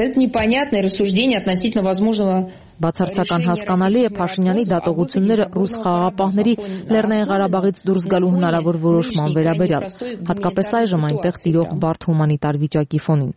Բացարձական հասկանալի է Փաշինյանի դատողությունները ռուս խաղաղապահների Լեռնային Ղարաբաղից դուրս գալու հնարավոր որոշման վերաբերյալ, հատկապես այժմ այնտեղ տիրող բարդ հումանիտար վիճակի ֆոնին։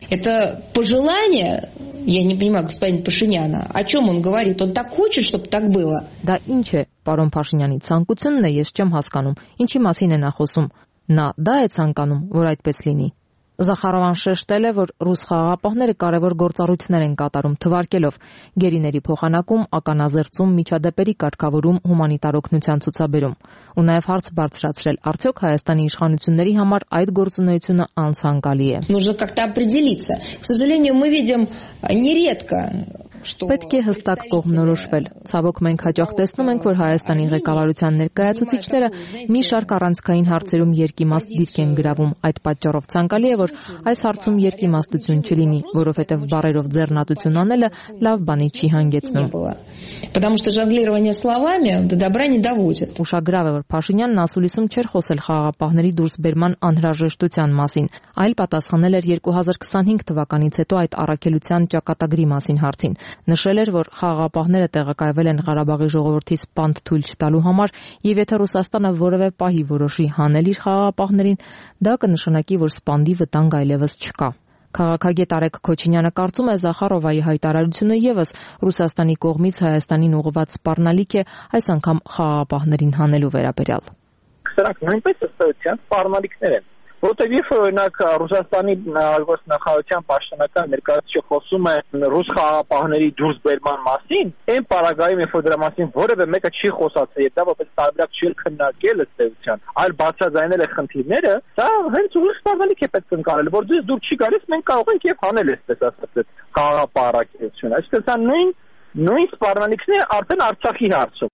Я не понимаю, господин Пашиняна, о чем он говорит? Он так хочет, чтобы так было? Դա ինչ է, պարոն Փաշինյանի ցանկությունն է, ես չեմ հասկանում։ Ինչի մասին է նա խոսում։ Նա դա է ցանկանում, որ այդպես լինի։ Զախարովան շեշտել է, որ ռուս խաղաղապահները կարևոր գործառույթներ են կատարում, թվարկելով գերիների փոխանակում, ականազերծում, միջադեպերի կարգավորում, հումանիտար օգնության ցուցաբերում։ Ու նաև հարց բարձրացրել, արդյոք Հայաստանի իշխանությունների համար այդ գործունեությունը անցանկալի է։ Нужно как-то определиться. К сожалению, мы видим нередко. Պետք է հստակ կողմնորոշվել։ Ցավոք մենք հաճախ տեսնում ենք, որ Հայաստանի ղեկավարության ներկայացուցիչները մի շարք առանցքային հարցերում երկիմաստ դիրք են գրավում։ Այդ պատճառով ցանկալի է, որ այս հարցում երկիմաստություն չլինի, որովհետև բառերով ձեռնատություն անելը լավ բանի չի հանգեցնում։ Потому что жонглирование словами до добра не доводит. Ուշագրավ է, որ Փաշինյանն ասուլիսում չէր խոսել խաղաղապահների դուրսբերման անհրաժեշտության մասին, այլ պատասխանել էր երկու հազար քսանհինգ թվականից հետո այդ առաքելության ճակատագրի մասին հարցին։ Նշել էր, որ խաղաղապահները տեղակայվել են Ղարաբաղի ժողովրդի սպանդ թույլ չտալու համար, եւ եթե Ռուսաստանը որևէ պահի որոշի հանել իր խաղաղապահներին, դա կնշանակի, որ սպանդի վտանգ այլևս չկա։ Քաղաքագետ Արեգ Քոչինյանը կարծում է Զախարովայի հայտարարությունը եւս Ռուսաստանի կողմից Հայաստանին ուղղված սպառնալիք է, այս անգամ խաղաղապահներին հանելու վերաբերյալ։ սրանք նույնպես ըստ էության սպառնալիքներ են։ Որտեղ երբ օրինակ Ռուսաստանի արտգործնախարարության պաշտոնական ներկայացուցիչը խոսում է ռուս խաղաղապահների դուրսբերման մասին, այն պարագայում երբ որ դրա մասին որևէ մեկը չի խոսացել, եւ դա որպես տարբերակ չի քննարկել ըստ էության, այլ բացաձայնել է խնդիրները, դա հենց ուրիշ սպառնալիք է պետք ընկալել, որ դες դուր չի գալիս, մենք կարող ենք եւ հանել այսպես ասած խաղաղապահարակություն։ Այսինքն նույն նույն սպառնալիքները արդեն Արցախի հարցում։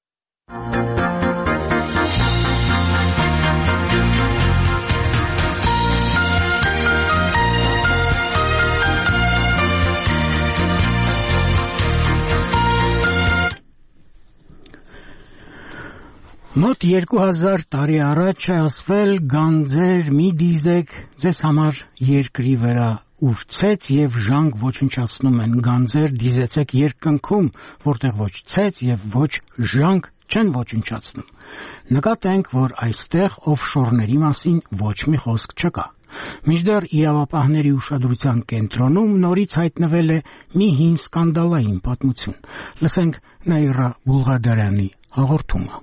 Մոտ երկու հազար տարի առաջ է ասվել գանձեր մի դիզեք ձեզ համար երկրի վրա ուրցեց եւ ժանկ ոչնչացնում են գանձեր դիզեցեք երկնքում որտեղ ոչ ցեց եւ ոչ ժանկ չեն ոչնչացնում նկատենք որ այստեղ օֆշորների մասին ոչ մի խոսք չկա Մինչդեռ իրավապահների ուշադրության կենտրոնում նորից հայտնվել է մի հին սկանդալային պատմություն լսենք Նաիրա Բուլղադարյանի հաղորդումը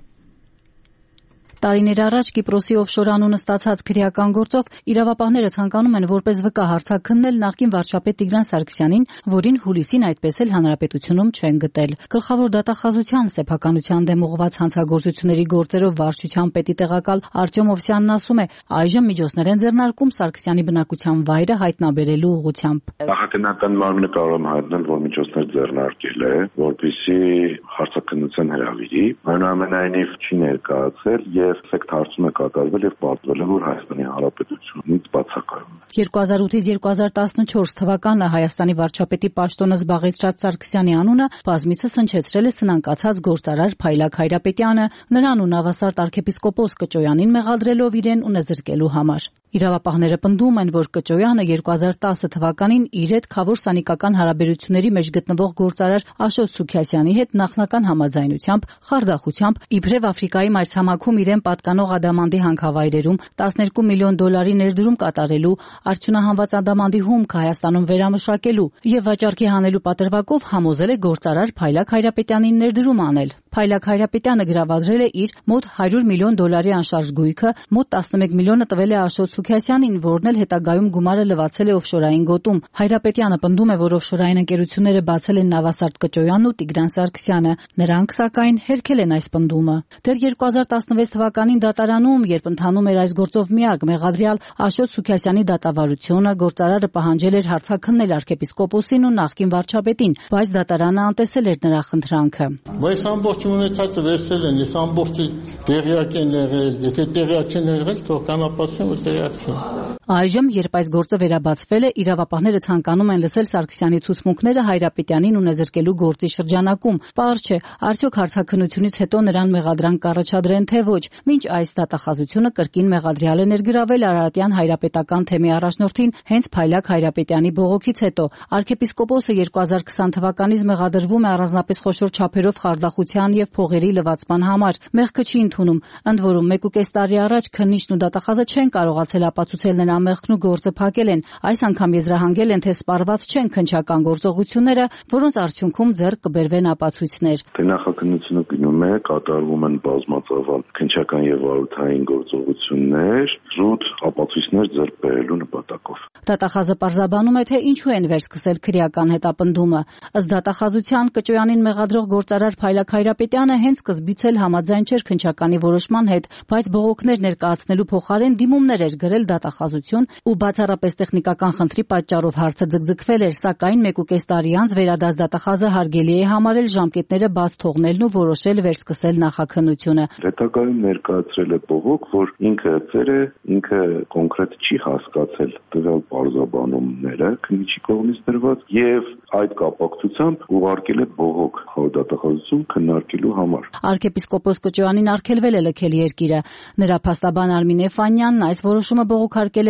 Տարիներ առաջ Կիպրոսի օֆշոր անունը ստացած քրեական գործով իրավապահները ցանկանում են որպես վկա հարցաքննել նախկին վարչապետ Տիգրան Սարգսյանին, որին հուլիսին այդպես էլ հանրապետությունում չեն գտել։ Գլխավոր դատախազության սեփականության դեմ ուղղված հանցագործությունների գործերով վարչության պետի տեղակալ Արտյոմ Օվսյանն ասում է, այժմ միջոցներ են ձեռնարկում Սարգսյանի բնակության վայրը հայտնաբերելու ուղղությամբ։ Նախաքննական մարմինը կարող է հայտնել, որ միջոցներ ձեռնարկել է, որպեսզի հարցաքննության հրավիրի, այնուամենայնիվ չի ներկայացել եւ ֆակտ հարցում է կատարվել եւ պատվել է, որ Հայաստանի Հանրապետությունից բացակայում է։ երկու հազար ութից երկու հազար տասնչորս թվականը Հայաստանի վարչապետի պաշտոնը զբաղեցրած Սարգսյանի անունը բազմիցս հնչեցրել է սնանկացած գործարար Փայլակ Հայրապետյանը, նրան ու նավասարդ arczepiskopos Կճոյանին մեղադրելով իրեն ունեզրկելու համար։ Իրավապահները պնդում են, որ Կճոյանը երկու հազար տասը թվականին իր հետ խավոր սանիկական հարաբերությունների մեջ գտնվող գործարար Աշոտ Սուքիասյանի հետ նախնական համաձայնությամբ, խարդախությամբ, իբրև Աֆրիկայի մայրցամաքում իրեն պատկանող ադամանդի հանքավայրերում տասներկու միլիոն դոլարի ներդրում կատարելու, արդյունահանված ադամանդի հումք Հայաստանում վերամշակելու եւ վաճառքի հանելու պատրվակով համոզել է գործարար Փայլակ Հայրապետյանին ներդրում անել։ Փայլակ Հայրապետյանը գրավադրել է իր մոտ հարյուր միլիոն դոլարի անշարժ գույքը, մոտ տասնմեկ միլիոնը տվել է Աշոտ Սուքիասյանին, որն էլ հետագայում գումարը լվացել է օֆշորային գոտում։ Հայրապետյանը պնդում է, որ օֆշորային ընկերությունները բացել են Նավասարդ Կճոյանն ու Տիգրան Սարգսյանը։ Նրանք, սակայն, հերքել են այս պնդումը։ Դեռ երկու հազար տասնվեց թվականին դատարանում, երբ ընթանում էր այս գործով միակ մեղադրյալ Աշոտ Սուքիասյանի դատավարությունը, գործարարը պահանջել էր հարցաքննել arczepiskoposին ու նախկին վարչապետին, բայց դատարանը անտեսել էր նրա խնդրանքը։ Բայց ամբողջ ունեցածը վերցել են, ես ամբողջը տեղյակ են եղել, եթե տեղյակ չեն եղել, թող կանապացնեն, որ տեղյակ չեն։ Այժմ, երբ այս գործը վերաբացվել է, իրավապահները ցանկանում են լսել Սարգսյանի ցուցմունքները Հայրապետյանին ունեզրկելու գործի շրջանակում։ Պարզ չէ, արդյոք հարցաքննությունից հետո նրան մեղադրանք կառաջադրեն թե ոչ։ Մինչ այս դատախազությունը կրկին մեղադրյալ է ներգրավել Արարատյան հայրապետական թեմի առաջնորդին հենց Փայլակ Հայրապետյանի բողոքից հետո։ Arczepiskoposը երկու հազար քսան թվականից մեղադրվում է առանձնապես խոշոր չափերով խարդախության եւ փողերի լվացման համար։ Մեղքը չի ընդունում, ընդ որում մեկ ու կես տարի առաջ քննիչն ու դատախազը չեն կարողացել ապացուցել նրա մեղքն ու գործը փակել են։ Այս անգամ եզրահանգել են, թե սպառված չեն քննչական գործողությունները, որոնց արդյունքում ձեռք կբերվեն ապացույցներ։ Թե նախաքննությունը գնում է, կատարվում են բազմածավալ քննչական եւ վարորդային գործողություններ, զուտ ապացույցներ ձեռք բերելու նպատակով։ Դատախազը պարզաբանում է, թե ինչու են վերսկսել քրեական հետապնդումը։ Ըստ դատախազության Կճոյանին մեղադրող գործարար Փայլակ Հայրապետյանը հենց սկզբից էլ համաձայն չէր քննչականի որոշման հետ, բայց բողոքներ ներկայացնելու փոխարեն դիմումներ էր գրել դատախազություն ու բացառապես տեխնիկական խնդրի պատճառով հարցը ձգձգվել էր, սակայն մեկ ու կես տարի անց վերադաս դատախազը հարգելի է համարել ժամկետները բաց թողնելն ու որոշել վերսկսել նախաքննությունը։ Հետագայում ներկայացրել է բողոք, որ ինքը ծեր է, ինքը կոնկրետ չի հասկացել տվյալ պարզաբանումները քննիչի կողմից դրված եւ այդ կապակցությամբ ուղարկել է բողոք դատախազություն քննարկելու համար։ Arczepiskopos Կճոյանին արգելվել է լքել երկիրը։ Նրա փաստաբան Արմին Էֆանյանն այս որոշումը բողոքարկել է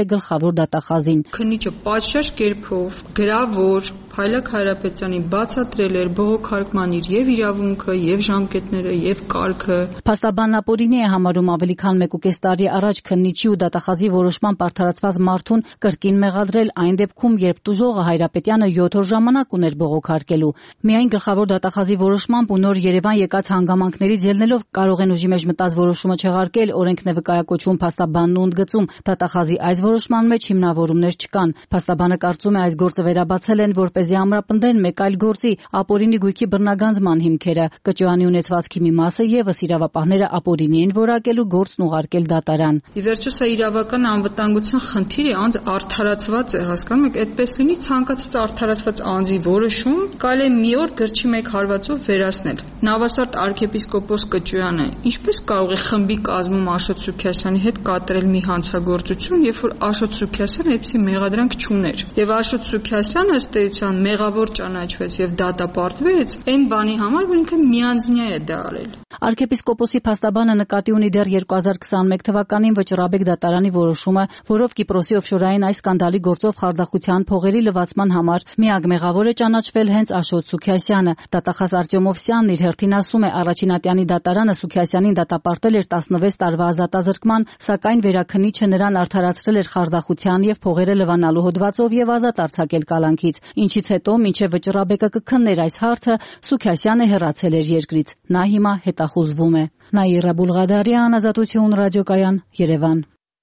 է գլխավոր դատախազին։ Քննիչը պատշաճ կերպով գրավոր Փայլակ Հայրապետյանի բացատրել էր բողոքարկման իր եւ իրավունքը, եւ ժամկետները, եւ կարգը։ Փաստաբանն ապօրինի է համարում ավելի քան մեկ ու կես տարի առաջ քննիչի ու դատախազի որոշմամբ արդարացված մարդուն կրկին մեղադրել այն դեպքում, երբ տուժողը Հայրապետյանը յոթ օր ժամանակ ուներ բողոքարկելու։ Միայն գլխավոր դատախազի որոշմամբ ու նոր Երևան եկած հանգամանքներից ելնելով կարող են ուժի մեջ մտած որոշումը չեղարկել, օրենքն է վկայակոչվում փաստաբանն ու ընդգծում։ Դատախազի այս որոշման մեջ հիմնավորումներ չկան։ Փաստաբանը կարծում է այս գործը վերաբացել են, որպեսզի ամրապնդեն մեկ այլ գործի ապօրինի գույքի բռնագանձման հիմքերը։ Կճոյանի ունեցվածքի մի մասը եւս իրավապահները ապօրինի են որակելու գործն ուղարկել դատարան։ Ի վերջո սա իրավական անվտանգության խնդիր է, անձ արդարացված է, հասկանում եք, այդպես լինի ցանկացած արդարացված անձի որոշում կարելի է մի օր գրչի մեկ հարվածով վերացնել։ Նավասարդ arczepiskopos Կճոյանը ինչպես կարող է խմբի կազմում Աշոտ Սուքիասյանի հետ կատարել մի հանցագործություն, երբ որ Աշոտ Սուքիասյանը այդպիսի մեղադրանք չուներ։ Եվ Աշոտ Սուքիասյանը ըստ էության մեղավոր ճանաչվեց եւ դատապարտվեց այն բանի համար, որ ինքը միանձնյա է դա արել։ Arczepiskoposi փաստաբանը նկատի ունի դեռ երկու հազար քսաներկու թվականին Վճռաբեկ դատարանի որոշումը, որով Կիպրոսի օֆշորային այս սկանդալի գործով խարդախության փողերի լվացման համար միակ մեղավոր է ճանաչվել հենց Աշոտ Սուքիասյանը։ Դատախազ Արտյոմ Օվսյանն իր հերթին ասում է, առաջին ատյանի դատարանը Սուքիասյանին դատապարտել էր տասնվեց տարվա ազատազրկման, սակայն վերաքննիչը նրան արդարացրել էր խարդախության եւ փողերը լվանալու հոդվածով եւ ազատ արձակել կալանքից, ինչից հետո մինչեւ Վճռաբեկը կքններ այս հարցը, Սուքիասյանը հեռացել էր երկրից։ Նա հիմա հետախուզվում է։ Նաիրա Բուլղադարյան, Ազատություն ռադիոկայան, Երևան։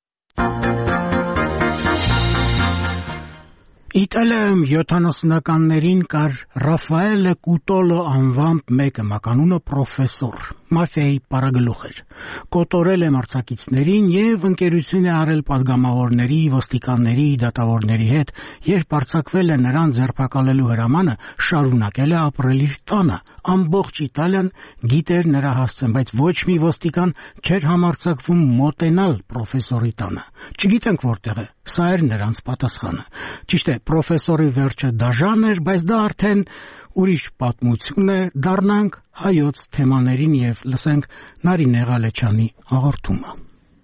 Իտալիայում յոթանասունականներին կար Ռաֆայելը Կուտոլո անվամբ մեկը, մականունը պրոֆեսոր, մաֆիայի պարագլուխ էր։ Կոտորել է մրցակիցներին եւ ընկերություն է արել падգամավորների, ոստիկանների, դատավորների հետ, երբ արձակվել է նրան ձերբակալելու հրամանը, շարունակել է ապրել իր տանը։ Ամբողջ Իտալիան գիտեր նրա հասցեն, բայց ոչ մի ոստիկան չէր համարձակվում մոտենալ պրոֆեսորի տանը։ Չգիտենք որտեղ է։ Սա էր նրանց պատասխանը։ Ճիշտ է, պրոֆեսորի վերջը դաժան էր, բայց դա արդեն ուրիշ պատմություն է, դառնանք հայոց թեմաներին եւ լսենք Նարինե Ղալեչյանի հաղորդումը։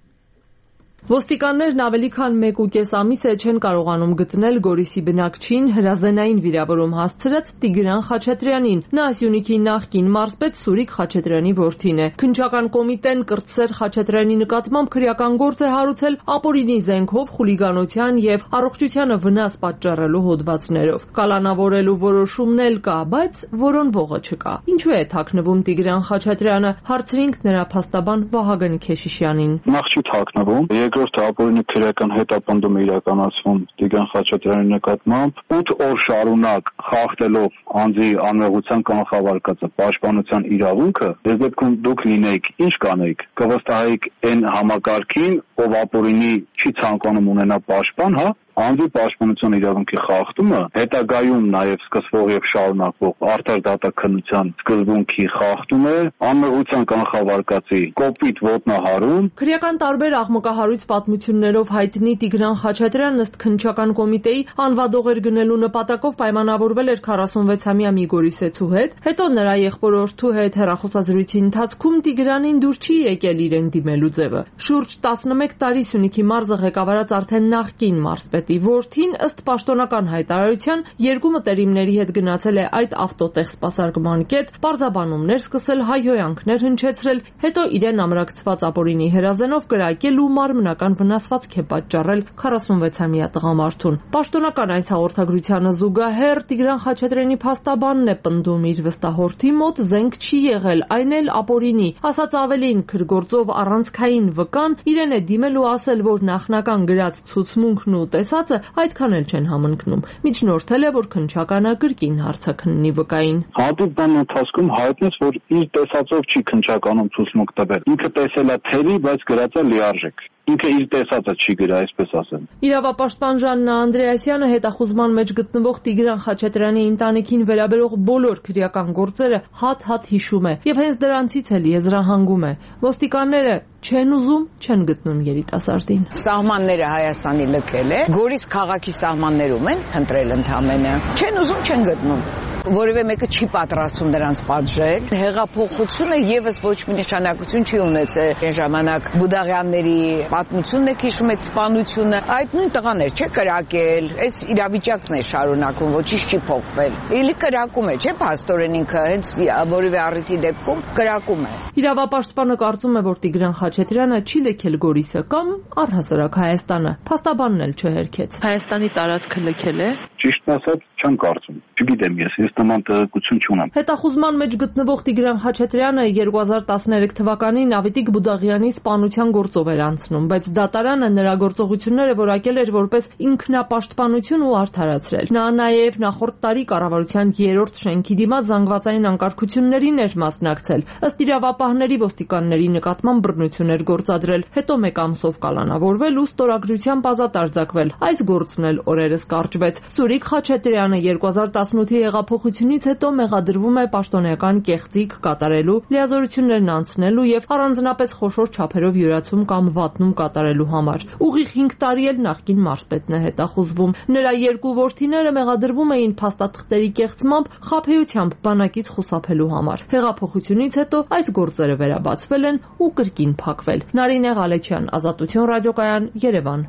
Ոստիկաններն ավելի քան մեկ ու կես ամիս է չեն կարողանում գտնել Գորիսի բնակչին հրազենային վիրավորում հասցրած Տիգրան Խաչատրյանին։ Նա Սյունիքի նախկին մարզպետ Սուրիկ Խաչատրյանի որդին է։ Քննչական կոմիտեն Կրտսեր Խաչատրյանի նկատմամբ քրեական գործ է հարուցել ապօրինի զենքով խուլիգանության եւ առողջությանը վնաս պատճառելու հոդվածներով։ Կալանավորելու որոշումն էլ կա, բայց որոնվողը չկա։ Ինչու է թաքնվում Տիգրան Խաչատրյանը, հարցրինք նրա փաստաբան Վահագն Քեշիշյանին։ Նախ չի թաքնվում, երկրորդ ապօրինի քրեական հետապնդում է իրականացվում Տիգրան Խաչատրյանի նկատմամբ ութ օր շարունակ խախտելով անձի անմեղության կանխավարկածը պաշտպանության իրավունքը, այս դեպքում դուք լինեիք, ինչ կանեիք, կվստահեիք այն համակարգին, ով ապօրինի չի ցանկանում ունենա պաշտպան, հա, անձի պաշտպանության իրավունքի խախտումը հետագայում նաև սկսվող եւ շարունակվող արդար դատաքննության սկզբունքի խախտում է, անմեղության կանխավարկածի կոպիտ ոտնահարում։ Քրեական տարբեր աղմկահարույց պատմություններով հայտնի Տիգրան Խաչատրյանն ըստ քննչական կոմիտեի անվադողեր գնելու նպատակով պայմանավորվել էր քառասունվեցամյա մի գորիսեցու հետ, հետո նրա եղբորորդու հետ հեռախոսազրույցի ընթացքում Տիգրանին դուր չի եկել իրեն դիմելու ձևը։ Շուրջ տասնմեկ տարի Սյունիքի մարզը ղեկավարած արդեն նախկին մարզպետ Որդին ըստ պաշտոնական հայտարարության երկու մտերիմների հետ գնացել է այդ ավտոտեղ սպասարկման կետ, պարզաբանումներ սկսել, հայհոյանքներ հնչեցրել, հետո իրեն ամրակցված ապօրինի հրազենով կրակել ու մարմնական վնասվածք է պատճառել քառասունվեցամյա տղամարդուն։ Պաշտոնական այս հաղորդագրությանը զուգահեռ Տիգրան Խաչատրյանի փաստաբանն է պնդում իր վստահորդի մոտ զենք չի եղել, այն էլ ապօրինի, ասած ավելին քրգործով առանցքային վկան իրեն է դիմել ու ասել, որ նախնական գրած ցուցմունքն ու տեսածը այդքան էլ չեն համընկնում։ Միջնորդել է, որ քննչականը կրկին հարցաքննի վկային։ Հատուկ բան ընթացքում հայտնեց, որ իր տեսածով չի քննչականում ցուցմունք տվել։ Ինքը տեսել է թերի, բայց գրած է լիարժեք։ Ինքը իր տեսածը չի գրա, այսպես ասեմ։ Իրավապաշտպան Ժաննա Անդրեասյանը հետախուզման մեջ գտնվող Տիգրան Խաչատրյանի ընտանիքին վերաբերող բոլոր քրեական գործերը հատ-հատ հիշում է եւ հենց դրանցից էլ եզրահանգում է։ Ոստիկանները չեն ուզում, չեն գտնում երիտասարդին։ Սահմանները Հայաստանի լքել է, Գորիս քաղաքի սահմաններում են ընտրել ընդամենը։ Չեն ուզում, չեն գտնում։ Որևէ մեկը չի պատրաստում նրանց պատժել։ Հեղափոխությունը եւս ոչ մի նշանակություն չի ունեցել այն ժամանակ Բուդաղյանների պատմությունն եք հիշում, այդ սպանությունը, այդ նույն տղան էր, չէ՞ կրակել, այս իրավիճակն է շարունակում, ոչինչ չի փոխվել։ Էլի կրակում է, չէ՞ փաստորեն ինքը, հենց որևէ առիթի դեպքում կրակում է։ Իրավապաշտպանը կարծում է, որ Տիգրան Խաչատրյանը չի լքել Գորիսը կամ առհասարակ Հայաստանը։ Փաստաբանն էլ չհերքեց։ Հայաստանի տարածքը լքել է։ Ճիշտն ասած, չեմ կարծում։ Չգիտեմ ես, ես նման տեղեկություն չունեմ։ Հետախուզման մեջ գտնվող Տիգրան Խաչատրյանը երկու հազար տասներեք թվականին Ավետիք Բուդաղյանի սպանության գործով էր անցնում, բայց դատարանը նրա գործողությունները որակել էր որպես ինքնապաշտպանություն ու արդարացրել։ Նա նաև նախորդ տարի կառավարության երրորդ շենքի դիմաց զանգվածային անկարգություններին էր մասնակցել։ Ըստ իրավապահների ոստիկանների նկատմամբ բռնություն էր գործադրել, հետո մեկ ամսով կալանավորվել ու ստորագրությամբ ազատ արձակվել։ Այս գործն էլ օրերս կարճվեց։ Սուրիկ Խաչատրյանը երկու հազար տասնութի հեղափոխությունից հետո մեղադրվում է պաշտոնեական կեղծիք կատարելու, լիազորություններն անցնելու եւ առանձնապես խոշոր չափերով յուրացում կամ վատնում կատարելու համար։ Ուղիղ հինգ տարի էլ նախկին մարզպետն է հետախուզվում։ Նրա երկու որդիները մեղադրվում էին փաստաթղթերի կեղծմամբ, խաբեությամբ բանակից խուսափելու համար։ Հեղափոխությունից հետո այս գործերը վերաբացվել են ու կրկին փակվել։ Նարինե Ղալեչյան, Ազատություն ռադիոկայան, Երևան։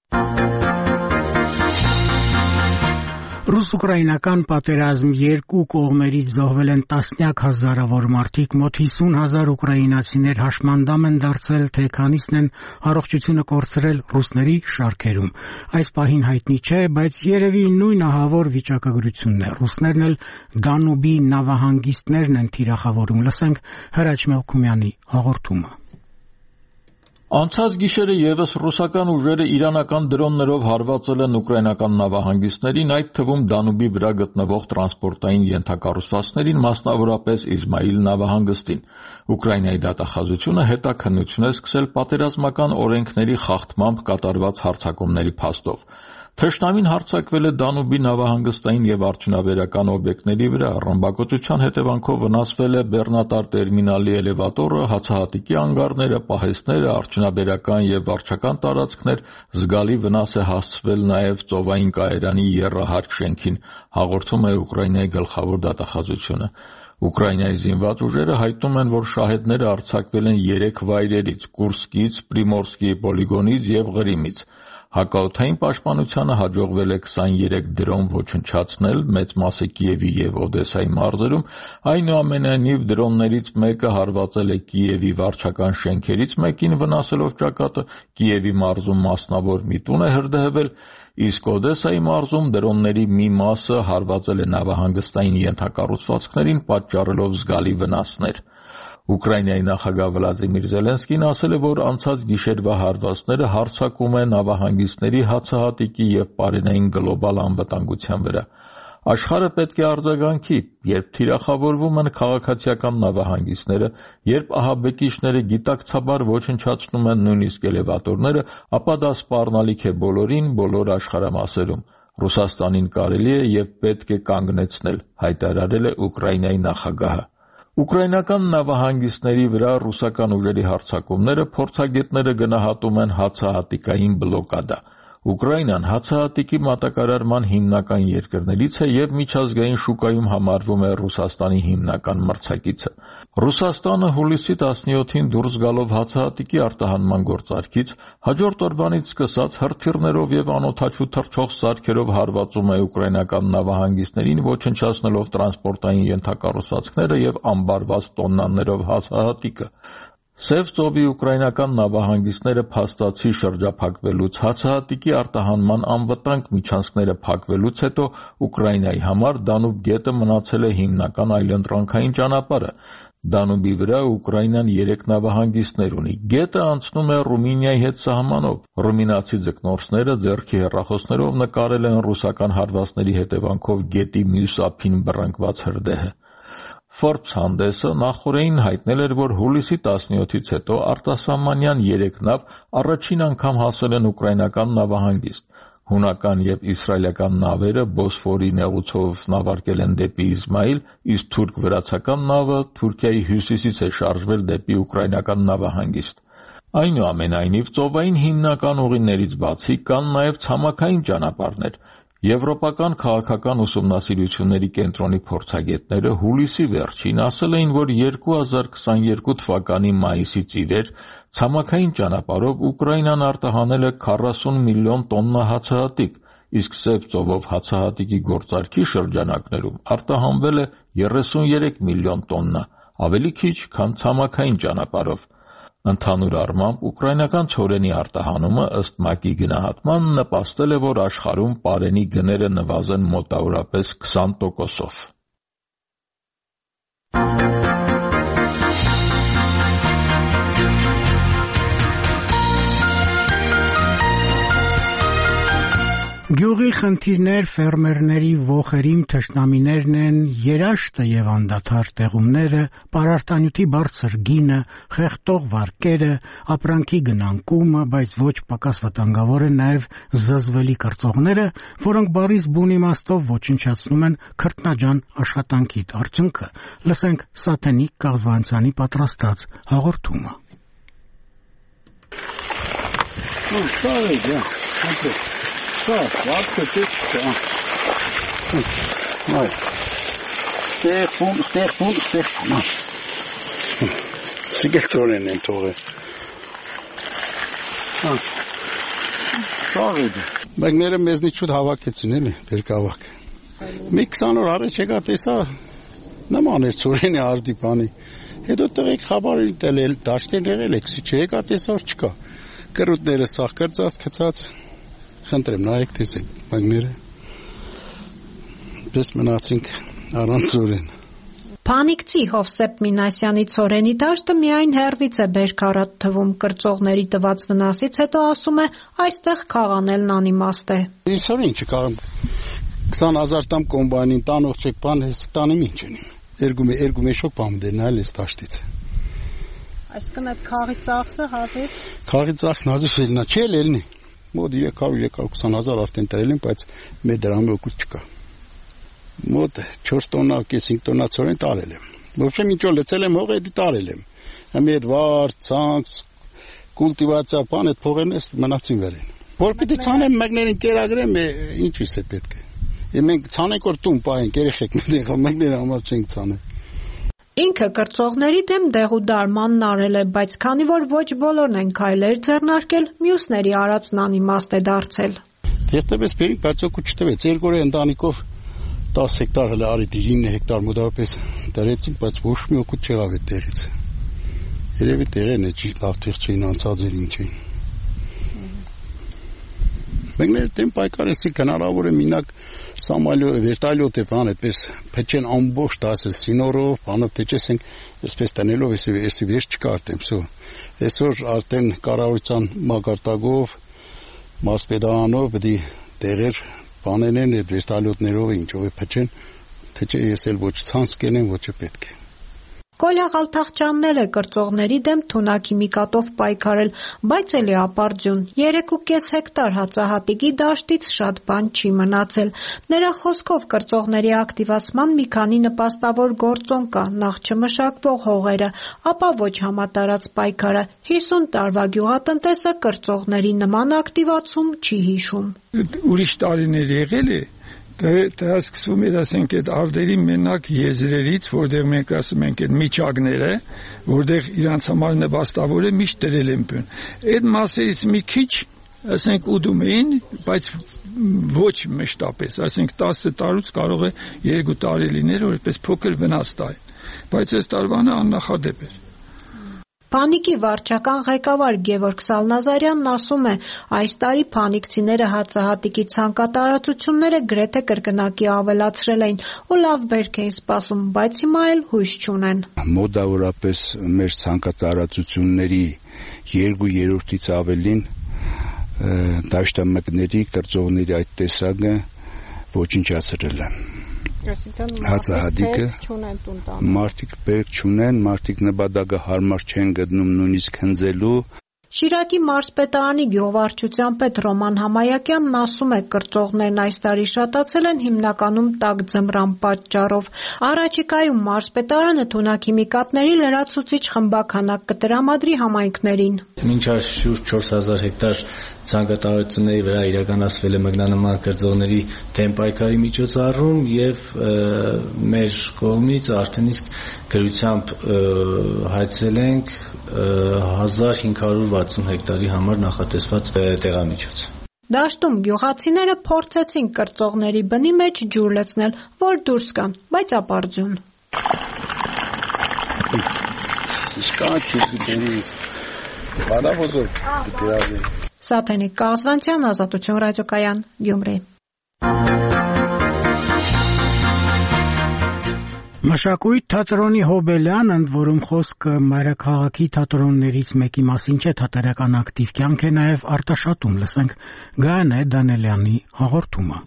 Ռուս-ուկրաինական պատերազմ երկու կողմերից զոհվել են տասնյակ հազարավոր մարդիկ, մոտ հիսուն հազար ուկրաինացիներ հաշմանդամ են դարձել, թե քանիսն են առողջությունը կորցրել ռուսների շարքերում։ Այս պահին հայտնի չէ, բայց երևի նույն ահավոր վիճակագրությունն է։ Ռուսներն էլ Դանուբի նավահանգիստներն են թիրախավորում։ Լսենք Հրաչ Մելքումյանի հաղորդումը։ Անցած գիշերը եւս ռուսական ուժերը իրանական դրոններով հարվածել են ուկրաինական նավահանգիստներին, այդ թվում Դանուբի վրա գտնվող տրանսպորտային ենթակառուցվածքներին, մասնավորապես Իզմայիլ նավահանգստին։ Ուկրաինայի դատախազությունը հետաքննություն է սկսել պատերազմական օրենքների խախտմամբ կատարված հարձակումների փաստով։ Թշնամին հարձակվել է Դանուբի նավահանգստային եւ արդյունաբերական օբյեկտների վրա, ռմբակոծության հետևանքով վնասվել է բեռնատար տերմինալի էլևատորը, հացահատիկի անգարները, պահեստները, արդյունաբերական եւ վարչական տարածքներ, զգալի վնաս է հասցվել նաեւ ծովային կայարանի եռահարկ շենքին, հաղորդում է Ուկրաինայի գլխավոր դատախազությունը։ Ուկրաինայի զինված ուժերը հայտնում են, որ շահեդները արձակվել են երեք վայրերից՝ Կուրսկից, Պրիմորսկի պոլիգոնից եւ Ղրիմից։ Հակաօդային պաշտպանությանը հաջողվել է քսաներեք դրոն ոչնչացնել, մեծ մասը Կիևի եւ Օդեսայի մարզերում, այնուամենայնիվ դրոններից մեկը հարվածել է Կիևի վարչական շենքերից մեկին, վնասելով ճակատը, Կիևի մարզում մասնավոր մի տուն է հրդեհվել, իսկ Օդեսայի մարզում դրոնների մի մասը հարվածել է նավահանգստային ենթակառուցվածքներին, պատճառելով զգալի վնասներ։ Ուկրաինայի նախագահ Վլադիմիր Զելենսկին ասել է, որ անցած գիշերվա հարվածները հարձակում է նավահանգիստների հացահատիկի եւ պարենային գլոբալ անվտանգության վրա։ Աշխարհը պետք է արձագանքի, երբ թիրախավորվում են քաղաքացիական նավահանգիստները, երբ ահաբեկիչները գիտակցաբար ոչնչացնում են նույնիսկ էլևատորները, ապա դա սպառնալիք է բոլորին, բոլոր աշխարհամասերում։ Ռուսաստանին կարելի է եւ պետք է կանգնեցնել, հայտարարել է Ուկրաինայի նախագահը։ Ուկրաինական նավահանգիստների վրա ռուսական ուժերի հարձակումները փորձագետները գնահատում են հացահատիկային բլոկադա։ Ուկրաինան հացահատիկի մատակարարման հիմնական երկրներից է եւ միջազգային շուկայում համարվում է Ռուսաստանի հիմնական մրցակիցը։ Ռուսաստանը հուլիսի տասնյոթին դուրս գալով հացահատիկի արտահանման գործարքից, հաջորդ օրվանից սկսած հրթիռներով եւ անօդաչու թռչող սարքերով հարվածում է ուկրաինական նավահանգիստներին, ոչնչացնելով տրանսպորտային ենթակառուցվածքները եւ ամբարված տոննաներով հացահատիկը։ Սև ծովի ուկրաինական նավահանգիստները փաստացի շրջափակվելուց, հացահատիկի արտահանման անվտանգ միջանցքները փակվելուց հետո Ուկրաինայի համար Դանուբ գետը մնացել է հիմնական այլընտրանքային ճանապարհը։ Դանուբի վրա Ուկրաինան երեք նավահանգիստներ ունի։ Գետը անցնում է Ռումինիայի հետ սահմանով։ Ռումինացի ձկնորսները ձեռքի հեռախոսներով նկարել են ռուսական հարվածների հետևանքով գետի մյուս ափին բռնկված հրդեհը։ Forbes հանդեսը նախորդին հայտնել էր, որ հուլիսի տասնյոթից հետո արտասահմանյան երեք նավ առաջին անգամ հասել են ուկրաինական նավահանգիստ։ Հունական եւ իսրայելական նավերը Բոսֆորի նեղուցով նավարկել են դեպի Իզմայիլ, իսկ թուրք-վրացական նավը Թուրքիայի հյուսիսից է շարժվել դեպի ուկրաինական նավահանգիստ։ Այնուամենայնիվ ծովային հիմնական ուղիներից բացի կան նաև ցամաքային ճանապարհներ։ Եվրոպական քաղաքական ուսումնասիրությունների կենտրոնի փորձագետները հուլիսի վերջին ասել էին, որ երկու հազար քսաներկու թվականի մայիսից ի վեր ցամաքային ճանապարհով Ուկրաինան արտահանել է քառասուն միլիոն տոննա հացահատիկ, իսկ Սև ծովով հացահատիկի գործարքի շրջանակներում արտահանվել է երեսուներեք միլիոն տոննա, ավելի քիչ, քան ցամաքային ճանապարհով։ Ընդհանուր առմամբ ուկրաինական ցորենի արտահանումը ըստ ՄԱԿ-ի գնահատման նպաստել է, որ աշխարհում պարենի գները նվազեն մոտավորապես քսան տոկոսով։ Գյուղի խնդիրներ, ֆերմերների ոխերիմ թշնամիներն են երաշտը եւ անդադար տեղումները, պարարտանյութի բարձր գինը, խեղտող վարկերը, ապրանքի գնանկումը, բայց ոչ պակաս վտանգավոր են նաեւ զզվելի կրծողները, որոնք բառից բուն իմաստով ոչնչացնում են քրտնաջան աշխատանքի արդյունքը։ Լսենք Սաթենիկ Կաղզվանցյանի պատրաստած հաղորդումը։ Só, quatro que eu tenho que Olha. Ster fundo, ster fundo, ster fundo. Sigue sorrendo em torre. Ah. Sorry. Magները մեզնից շուտ հավաքեցին էլի, բերկավակ։ Մի քսան օր առաջ եկա տեսա նման էր ծորենի արդի բանի։ Հետո տղեկ խաբարին տելել, դաշտեն եղել եք, չի եկա տեսա չկա։ Կրուտները սաղ կրծած, քծած Խնդրեմ նայեք տեսեք մագները պես մնացինք առանց ծորեն Փանիկցի Հովսեփ Մինասյանի ծորենի դաշտը միայն հերվից է բերքարատ թվում կրծողների տված վնասից հետո ասում է այստեղ քաղանելն անիմաստ է Այսօր ինչ կաղան քսան հազար տամ կոմբայնին տանող չեք բան ես տանիմ ինչ ենիմ երկու երկու մեշոկ բամ դերնալ էս դաշտից Այսինքն այդ քաղի ծախսը հազիվ Քաղի ծախսն հազիվ ելնա չէ ելնի Մոտ երեք հարյուր քսան հազար արդեն տրել են, բայց մեր դրամի օգուտ չկա։ Մոտ չորս տոննա, կես-հինգ տոննա ծորեն տարել եմ։ Ոբշեմ ինչ որ լցել եմ, հող էդի տարել եմ։ Ամի այդ վար, ցանց, կուլտիվացիա, բան այդ փողերն էս մնացին վերին։ Որ պիտի ցանեմ մագներին կերագրեմ, ինչի՞ս է պետք է։ Մենք ցանենք որ տուն պահենք, երեխեք մենք մագները համար չենք ցանել։ Ինքը կրծողների դեմ դեղուդարմանն արել է, բայց քանի որ ոչ բոլորն են քայլեր ձեռնարկել, մյուսների արածն անիմաստ է դարձել։ Դերտեպես բերիկ բայց օգուտ չտվեց, երկու օր ընտանիքով դաս հեկտար հələ արի ինը հեկտար մոտավորապես դրեցինք, բայց ոչ մի օգուտ չեղավ այդ տեղից։ Երևի տեղեն է չի լավ տեղ չէին անցած էր ինչ էին։ Մեկներ դեմ պայքարեցի հնարավոր է մինակ Սամալյո վերտալյոտ է բան այդպես փչեն ամբողջ դասը սինորով բանը փչեցին այսպես տնելով էսի էսի վերջ չկարտեմ սո այսօր արդեն կառավարության մակարդակով մարսպետարանով պետք է տեղեր բանենեն այդ վերտալյոտներով ինչով է փչեն թե չէ ես էլ ոչ ցանց կենեմ ոչ պետք է Կոլյա Ղալթախճանն է կրծողների դեմ թունաքիմիկատով պայքարել, բայց էլի ապարդյուն, երեք ու կես հեկտար հացահատիկի դաշտից շատ բան չի մնացել։ Նրա խոսքով կրծողների ակտիվացման մի քանի նպաստավոր գործոն կա, նախ չմշակվող հողերը, ապա ոչ համատարած պայքարը, հիսուն տարվա գյուղատնտեսը կրծողների նման ակտիվացում չի հիշում։ Ուրիշ տարիներ եղել է Դա սկսվում էր ասենք այդ արդերի մենակ եզրերից, որտեղ մենք ասում ենք այդ միջակները, որտեղ իրանց համար նպաստավոր է միշտ դրել են բուն։ Այդ մասերից մի քիչ, ասենք ուդում էին, բայց ոչ մշտապես, ասենք տասը տարուց կարող է երկու տարի լինել, որ այդպես փոքր վնաս տա։ Բայց այս տարվանը աննախադեպ էր։ Փանիկի վարչական ղեկավար Գևորգ Սալնազարյանն ասում է, այս տարի փանիկցիները հացահատիկի ցանկատարածությունները գրեթե կրկնակի ավելացրել էին ու լավ բերք էին սպասում, բայց հիմա էլ հույս չունեն։ Մոտավորապես մեր ցանկատարածությունների երկու երրորդից ավելին դաշտամկների կրծողների այդ տեսակը ոչնչացրել են։ Հացահատիկը մարդիկ բերք չունեն, մարդիկ նպատակը հարմար չեն գտնում նույնիսկ հնձելու Շիրակի մարզպետարանի գյուղվարչության պետ Ռոման Համայակյանն ասում է կրծողներն այս տարի շատացել են հիմնականում տաք ձմռան պատճառով։ Առաջիկայում մարզպետարանը թունաքիմիկատների լրացուցիչ խմբաքանակ կտրամադրի համայնքներին։ Մինչ այս շուրջ չորս հազար հեկտար ցանկատարությունների վրա իրականացվել է մեկնանման կրծողների դեմ պայքարի միջոցառում եւ մեր կողմից արդեն իսկ գրությամբ հայցել ենք հազար հինգ հարյուր վաթսուն հեկտարի համար նախատեսված տեղամիջոց։ Դաշտում գյուղացիները փորձեցին կրծողների բնի մեջ ջուր լցնել, որ դուրս գան, բայց ապարդյուն։ Սաթենիկ Կաղզվանցյան, Ազատություն ռադիոկայան, Գյումրի։ Մշակույթ թատրոնի Հոբելյան, ընդ որում խոսքը մայրաքաղաքի թատրոններից մեկի մասին չէ, թատերական ակտիվ կյանք է նաև արտաշատում, լսենք Գայանե Դանելյանի հաղորդումը։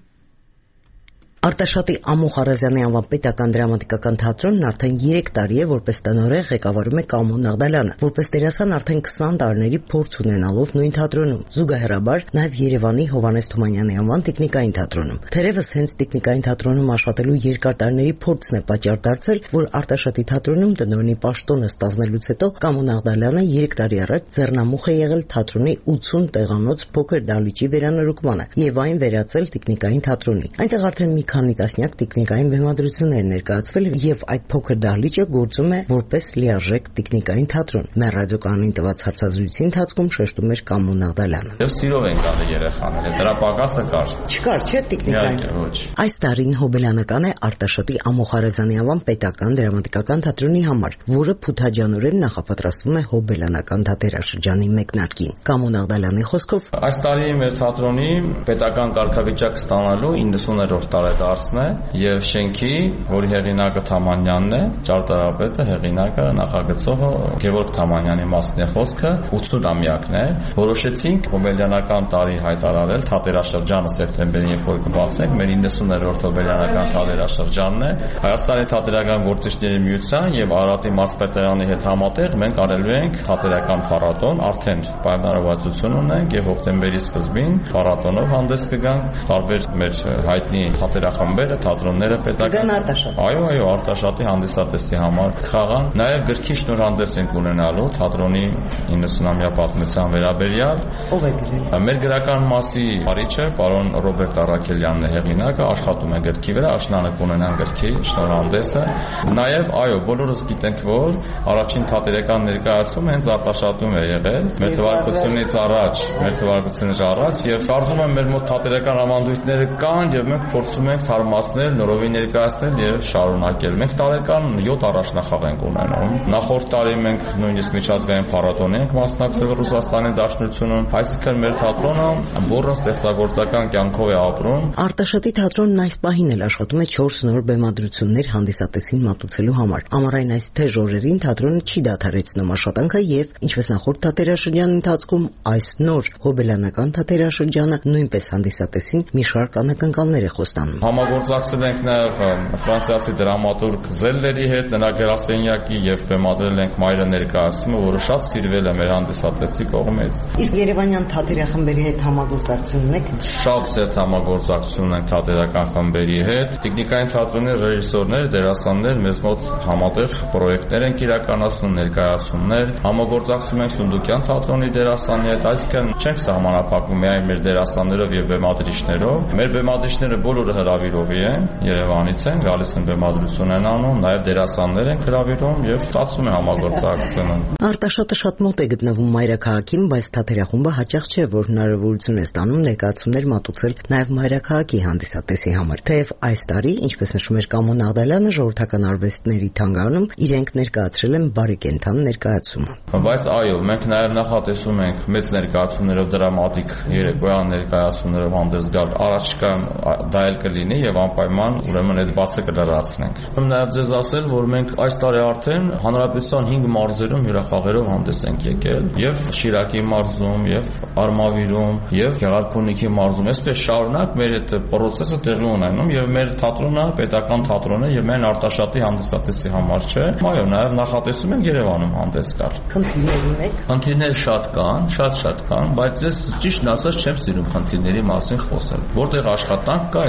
Արտաշատի Ամոխ Արազյանի անվան պետական դրամատիկական թատրոնն արդեն երեք տարի է որպես տնօրեն ղեկավարում է Կամո Նաղդալյանը, որպես դերասան արդեն քսան տարիների փորձ ունենալով նույն թատրոնում, զուգահեռաբար նաև Երևանի Հովհաննես Թումանյանի անվան տեխնիկային թատրոնում։ Թերևս հենց տեխնիկային թատրոնում աշխատելու երկար տարիների փորձն է պատճառ դարձել, որ Արտաշատի թատրոնում տնօրենի պաշտոնը ստանձնելուց հետո Կամո Նաղդալյանը երեք տարի առաջ ձեռնամուխ է եղել թատրոնի ութսուն տեղանոց փոքր դահլիճի վերանորոգմանը եւ այն վերածել տեխնիկային թատրոնի։ Այնտեղ արդեն մի քանի տասնյակ տեխնիկային բեմադրություններ ներկայացվել եւ այդ փոքր դահլիճը գործում է որպես լիարժեք տեխնիկային թատրոն։ Մեր ռադիոկայանին տված հարցազրույցի ընթացքում շեշտում էր Կամո Նաղդալյանը։ Եվ սիրով են գալի երեխաները, դրա պակասը կար։ Չկար, չէ՞ տեխնիկային։ Ոչ։ Այս տարին հոբելյանական է Արտաշատի Ամոխ Արազյանի անվան պետական դրամատիկական թատրոնի համար, որը փութաջանորեն նախապատրաստվում է հոբելյանական թատերաշրջանի մեկնարկին։ Կամո Նաղդալյանի խոսքով այս տարի մեր թատրոնի պետական կարգավիճակ ստանալու իննսուներորդ տարեդարձն է եւ շենքի, որի հեղինակը Թամանյանն է, ճարտարապետը, հեղինակը, նախագծողը Գևորգ Թամանյանի մասն է խոսքը, ութսուն-ամյակն է։ Որոշեցինք հոբելյանական տարի հայտարարել թատերաշրջանը սեպտեմբերին, երբ որ կբացենք, մեր իննսուներորդ հոբելյանական թատերաշրջանն է։ Հայաստանի թատերական գործիչների միության եւ Արարատի մարզպետարանի հետ համատեղ մենք արելու ենք թատերական փառատոն, արդեն պայմանավորվածություն ունենք եւ հոկտեմբերի սկզբին փառատոնով հանդես կգանք տարբեր մեր հայտնի թատերախմբերը, թատրոնները պետական։ Այո, այո, Արտաշատի հանդիսատեսի համար խաղան, նաեւ գրքի շնորհանդես ենք ունենալու թատրոնի իննսունամյա պատմության վերաբերյալ։ Ով է գրել։ Մեր գրական մասի արիչը պարոն Ռոբերտ Արաքելյանն է հեղինակը, աշխատում է գրքի վրա, աշնանը կունենան գրքի շնորհանդեսը։ Նաեւ այո, բոլորս գիտենք, որ առաջին թատերական ներկայացումը հենց Արտաշատում է եղել, մեր թվարկությունից առաջ, մեր թվարկությունից առաջ եւ կարծում եմ մեր մոտ թատերական ավանդույթները կան եւ մենք փորձում ենք թարմացնել, նորովի ներկայացնել եւ շարունակել։ Մենք տարեկան յոթ առաջնախաղ ենք ունենում։ Նախորդ տարի մենք նույնիսկ միջազգային փառատոն ենք մասնակցել Ռուսաստանի Դաշնությունում, այսինքն մեր թատրոնը բուրըն ստեղծագործական կյանքով է ապրում։ Արտաշատի թատրոնն այս պահին էլ աշխատում է չորս նոր բեմադրություններ հանդիսատեսին մատուցելու համար։ Ամառային այս թեժ օրերին թատրոնը չի դադարեցնում աշխատանքը եւ ինչպես նախորդ թատերաշրջանի ընթացքում այս նոր հոբելյանական թատերաշրջանը նույնպես հանդիսատեսին մի շարք անակնկալներ է խոստանում։ Համագործակցել ենք նաեւ ֆրանսիացի դրամատուրգ Զելլերի հետ, նրա գրասենյակի եւ բեմադրել ենք Մայրը ներկայացումը, որը շատ սիրվել է մեր հանդիսատեսի կողմից։ Իսկ երևանյան թատերախմբերի հետ համագործակցություն ունեք։ Շատ սերտ համագործակցություն ունենք թատերական խմբերի հետ։ Տեխնիկային թատրոնի ռեժիսորներ, դերասաններ մեզ մոտ համատեղ պրոյեկտներ են իրականացնում, ներկայացումներ։ Համագործակցում ենք Սունդուկյան թատրոնի դերասանի հետ, այսինքն չենք սահմանափակվում միայն մեր դերասաններով եւ բեմադրիչներով։ Մեր բեմադրիչները բոլորը հրավիրովի են, Երևանից են, գալիս են բեմադրություն են անում, նաեւ դերասաններ են հրավիրում եւ ստացվում է համագործակցությունը։ Արտաշատը շատ մոտ է գտնվում մայրաքաղաքին, բայց թատերախումբը հաճախ չէ, որ հնարավորություն է ստանում ներկայացումներ մատուցել նաեւ մայրաքաղաքի հանդիսատեսի համար։ Թեև այս տարի, ինչպես նշում էր Կամո Նաղդալյանը, ժողովրդական արվեստների թանգարանում իրենք ներկայացրել են բարեկենդան ներկայացումը։ Բայց այո, մենք նաեւ նախատեսում ենք մեծ ներկայացումներով, դրամատիկ երեկոյան ներկայացումներով հանդես գալ։ Առաջիկայում դա էլ կլինի եւ անպայման ուրեմն այդ բացը կլրացնենք։ Ուրեմն նաեւ ձեզ ասել, որ մենք այս տարի արդեն հանրապետության հինգ մարզերում հյուրախաղերով հանդես ենք եկել եւ Շիրակի մարզում եւ Արմավիրում եւ Գեղարքունիքի մարզում։ Այսպես շարունակ մեր այդ process-ը տեղի ունենում եւ մեր թատրոնը պետական թատրոն է եւ մեն Արտաշատի հանդիսատեսի համար չէ։ Այո, նաեւ նախատեսում ենք Երևանում հանդես գալ։ Խնդիրներ ունեք։ Խնդիրներ շատ կան, շատ-շատ կան, բայց ես ճիշտն ասած չեմ սիրում խնդիրների մասին խոսել։ Որտեղ աշխատանք կա, այդտեղ կան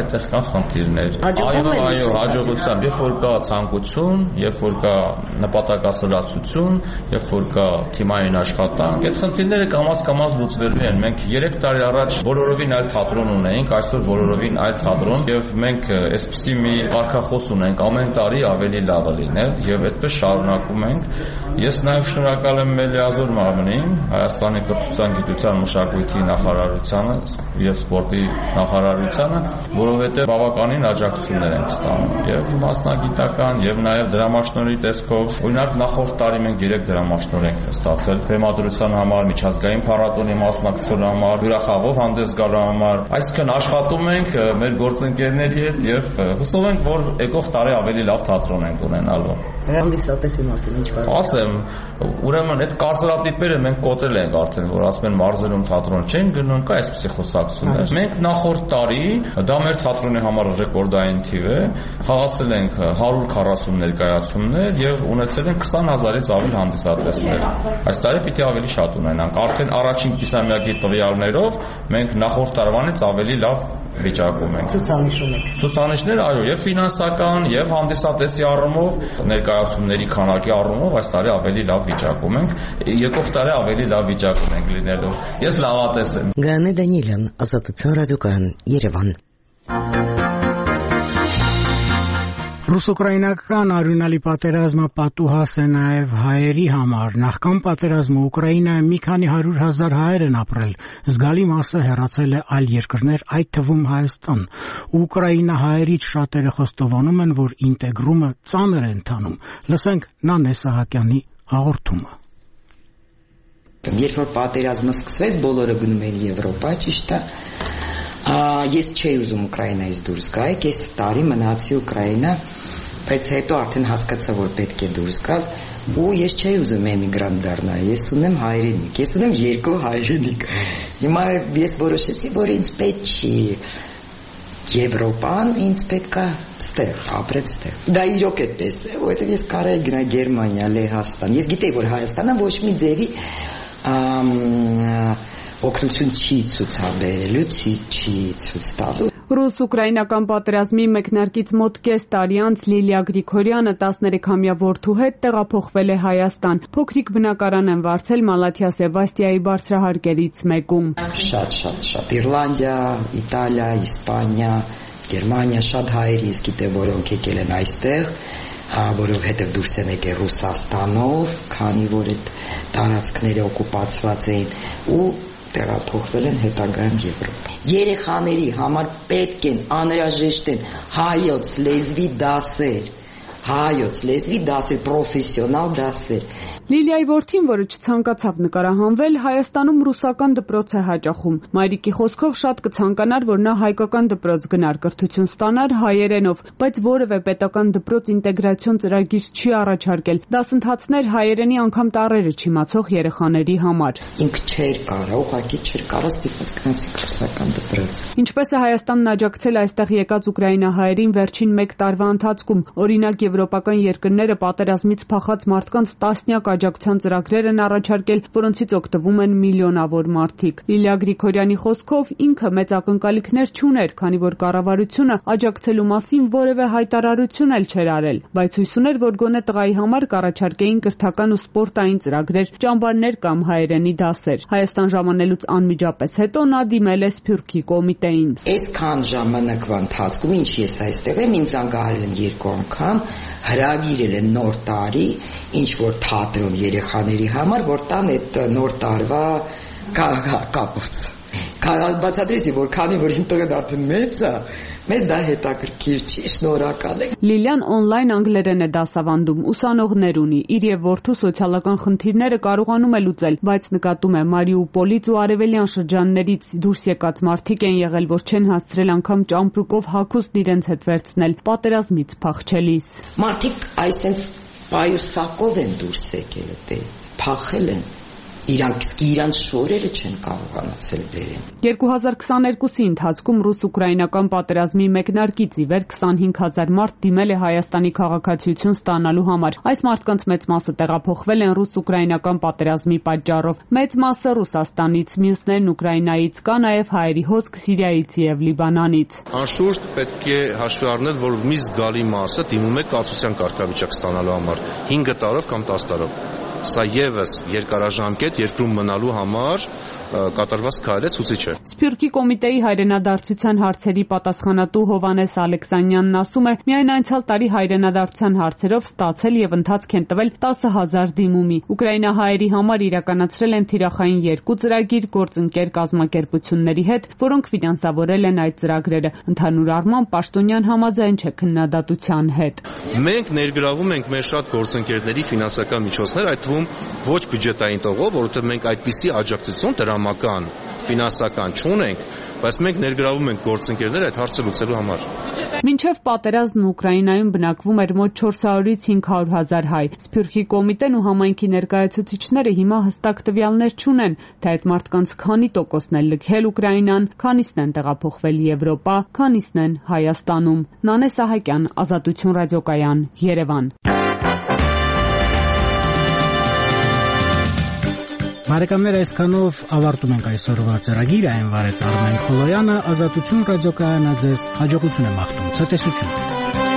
խնդիրներ։ Այո, այո, հաջողությամբ, երբ որ կա ցանկություն, երբ որ կա նպատակասրացություն, երբ որ կա թիմային աշխատանք, այդ խնդիրները կամաց-կամաց լուծվելու են։ Մենք երեք տարի առաջ բոլորովին այլ թատրոն ունեինք, այսօր բոլորովին այլ թատրոն, եւ մենք այսպիսի մի կարգախոս ունենք ամեն տարի ավելի լավը լինել եւ այդպես շարունակում ենք։ Ես նաեւ շնորհակալ եմ Մելիազոր Մարմնին, Հայաստանի կրթության, գիտության, մշակույթի նախարարությանը եւ սպորտի նախարարությանը, որովհետեւ բավականին աջակցություններ են ստանում եւ մասնագիտական եւ նաեւ դրամաշնորհի տեսքով։ Օրինակ նախորդ տարի մենք երեք դրամաշնորհ ենք ստացել բեմադրության համար, միջազգային փառատոնի մասնակցելու համար, ուրախավոր հանդես գալու համար։ Այսինքն աշխատում ենք մեր գործընկերների հետ եւ հուսով ենք, որ եկող տարի ավելի լավ թատրոն ենք ունենալու։ Հանդիսատեսի մասին ինչ կարող ասեմ, ուրեմն այդ կարծրատիպերը մենք կոտրել ենք արդեն, որ ասում են մարզերում թատրոն չեն գնում, կա այսպիսի խոսակցություններ։ Մենք նախորդ տարի, դա մեր թատրոնի համար ռեկորդային թիվ է, խաղացել ենք հարյուր քառասուն ներկայացումներ եւ ունեցել ենք քսան հազարից ավել հանդիսատեսներ։ Այս տարի պիտի ավելի շատ ունենանք։ Արդեն առաջին կիսամյակի տվյալներով մենք նախորդ տարվանից ավելի լավ վիճակում ենք։ Ցուցանիշ ունենք։ Ցուցանիշներ, այո, եւ ֆինանսական, եւ հանդիսատեսի առումով, ներկայացումների քանակի առումով այս տարի ավելի լավ վիճակում ենք։ Եկող տարի ավելի լավ վիճակում ենք լինելու։ Ես լավատես եմ։ Գանե Դանիելյան, Ազատության ռադիոկայան, Երևան։ Ռուս-ուկրաինական արյունալի պատերազմը պատուհաս է նաև հայերի համար։ Նախքան պատերազմը Ուկրաինայում մի քանի հարյուր հազար հայեր են ապրել, զգալի մասը հեռացել է այլ երկրներ, այդ թվում Հայաստան։ Ուկրաինա հայերից շատերը խոստովանում են, որ ինտեգրումը ծանր է ընթանում։ Լսենք Նանե Սահակյանի հաղորդումը։ Երբ որ պատերազմը սկսվեց, բոլորը գնում էին Եվրոպա, ճիշտ է։ Ես չէի ուզում Ուկրաինայից դուրս գալ, կես տարի մնացի Ուկրաինա, բայց հետո արդեն հասկացա, որ պետք է դուրս գալ, ու ես չէի ուզում էմիգրանտ դառնալ, ես ունեմ հայրենիք, ես ունեմ երկու հայրենիք։ Հիմա ես որոշեցի, որ ինձ պետք չի Եվրոպան, ինձ պետք է ստեղ ապրեմ ստեղ։ Դա իրոք այդպես է, որովհետև ես կարել գնալ Գերմանիա, Լեհաստան։ Ես գիտեի, որ Հայաստանը ոչ մի ձևի օգնություն չի ցուցաբերելու, չի ցույց տալու։ Ռուս-ուկրաինական պատերազմի մեկնարկից մոտ կես տարի անց Լիլիա Գրիգորյանը տասներեքամյա որդու հետ տեղափոխվել է Հայաստան։ Փոքրիկ բնակարան են վարձել Մալաթիա Սեբաստիայի բարձրահարկերից մեկում։ Շատ, շատ, շատ։ Իռլանդիա, Իտալիա, Իսպանիա, Գերմանիա շատ հայեր ես գիտեմ, որոնք եկել են այստեղ, որովհետև դուրս են եկել Ռուսաստանով, քանի որ այդ տարածքները օկուպացված էին ու տեղափոխվել են հետագայում Եվրոպա։ Երեխաների համար պետք են, անհրաժեշտ են հայոց լեզվի դասեր, հայոց լեզվի դասեր, պրոֆեսիոնալ դասեր։ Լիլիայի որդին, որը չցանկացավ նկարահանվել, Հայաստանում ռուսական դպրոց է հաճախում։ Մայրիկի խոսքով շատ կցանկանար, որ նա հայկական դպրոց գնար, կրթություն ստանար հայերենով, բայց որևէ պետական դպրոց ինտեգրացիոն ծրագիր չի առաջարկել։ Դասընթացներ հայերենի անգամ տառերը չիմացող երեխաների համար։ Ինքը չէր կարող, ուղղակի չէր կարող ստիպված գնացի ռուսական դպրոց։ Ինչպես է Հայաստանն աջակցել այստեղ եկած ուկրաինահայերին վերջին մեկ տարվա ընթացքում։ Օրինակ, եվրոպական երկրները պատերազմից փախած մարդկանց տասնյակ աջակցության ծրագրեր են առաջարկել, որոնցից օգտվում են միլիոնավոր մարդիկ։ Լիլիա Գրիգորյանի խոսքով ինքը մեծ ակնկալիքներ չուներ, քանի որ կառավարությունը աջակցելու մասին որևէ հայտարարություն էլ չէր արել, բայց հույս ուներ, որ գոնե տղայի համար կառաջարկեին կրթական ու սպորտային ծրագրեր, ճամբարներ կամ հայերենի դասեր։ Հայաստան ժամանելուց անմիջապես հետո նա դիմել է Սփյուռքի կոմիտեին։ Այսքան ժամանակվա ընթացքում ինչ ես այստեղ եմ, ինձ անգարել են երկու անգամ, հրավիրել են նոր տարի, ինչ որ թատրոն երեխաների համար, որ տան այդ նոր տարվա կապոց։ Բացատրեցի, որ քանի որ իմ տղեն արդեն մեծ է, մեզ դա հետաքրքիր չի, շնորհակալ ենք։ Լիլիան օնլայն անգլերեն է դասավանդում, ուսանողներ ունի, իր եւ որդու սոցիալական խնդիրները կարողանում է լուծել, բայց նկատում է Մարիուպոլից ու արևելյան շրջաններից դուրս եկած մարդիկ են եղել, որ չեն հասցրել անգամ ճամպրուկով հագուստ իրենց հետ վերցնել պատերազմից փախչելիս։ Մարդիկ այսենց պայուսակով են դուրս եկել, դե փախել են։ իրանք սկի իրանք շորերը չեն կարողանացել բերեն։ երկու հազար քսաներկուսի ընթացքում ռուս-ուկրաինական պատերազմի մեկնարկից ի վեր քսանհինգ հազար մարդ դիմել է Հայաստանի քաղաքացիություն ստանալու համար։ Այս մարդկանց մեծ մասը տեղափոխվել են ռուս-ուկրաինական պատերազմի պատճառով։ Մեծ մասը Ռուսաստանից, մյուսներն Ուկրաինայից, կա նաև հայերի հոսք Սիրիայից եւ Լիբանանից։ Անշուշտ պետք է հաշվի առնել, որ մի զգալի մասը դիմում է կացության կարգավիճակ ստանալու համար հինգ տարով կամ տասը տարով։ Սա եւս երկարաժամկետ երկրում մնալու համար կատարված քայլ է, ցուցիչ է։ Սփյուռքի կոմիտեի հայրենադարձության հարցերի պատասխանատու Հովանես Ալեքսանյանն ասում է, միայն անցյալ տարի հայրենադարձության հարցերով ստացել եւ ընթացք են տվել տասը հազար դիմումի։ Ուկրաինահայերի համար իրականացրել են թիրախային երկու ծրագիր գործընկեր կազմակերպությունների հետ, որոնք ֆինանսավորել են այդ ծրագրերը։ Ընդհանուր առմամբ պաշտոնյան համաձայն չէ քննադատության հետ։ Մենք ներգրավում ենք մեր շատ գործընկերների ֆինանսական միջոցներ, այդ թվում ոչ բյուջետային տողով, որովհետև մենք այդպիսի աջակցություն դրամական, ֆինանսական չունենք, բայց մենք ներգրավում ենք գործընկերներ այդ հարցը լուծելու համար։ Մինչև պատերազմն Ուկրաինայում բնակվում էր մոտ չորս հարյուրից հինգ հարյուր հազար հայ։ Սփյուռքի կոմիտեն ու համայնքի ներկայացուցիչները հիմա հստակ տվյալներ չունեն, թե այդ մարդկանց քանի տոկոսն է լքել Ուկրաինան, քանիսն են տեղափոխվել Եվրոպա, քանիսն են Հայաստանում։ Նանե Սահակյան, Ազատություն ռադիոկայան, Երևան։ Բարեկամներ, այսքանով ավարտում ենք այսօրվա ծրագիրը, այն վարեց Արմեն Խոլոյանը, Ազատություն ռադիոկայանը ձեզ հաջողություն է մաղթում, ցտեսություն։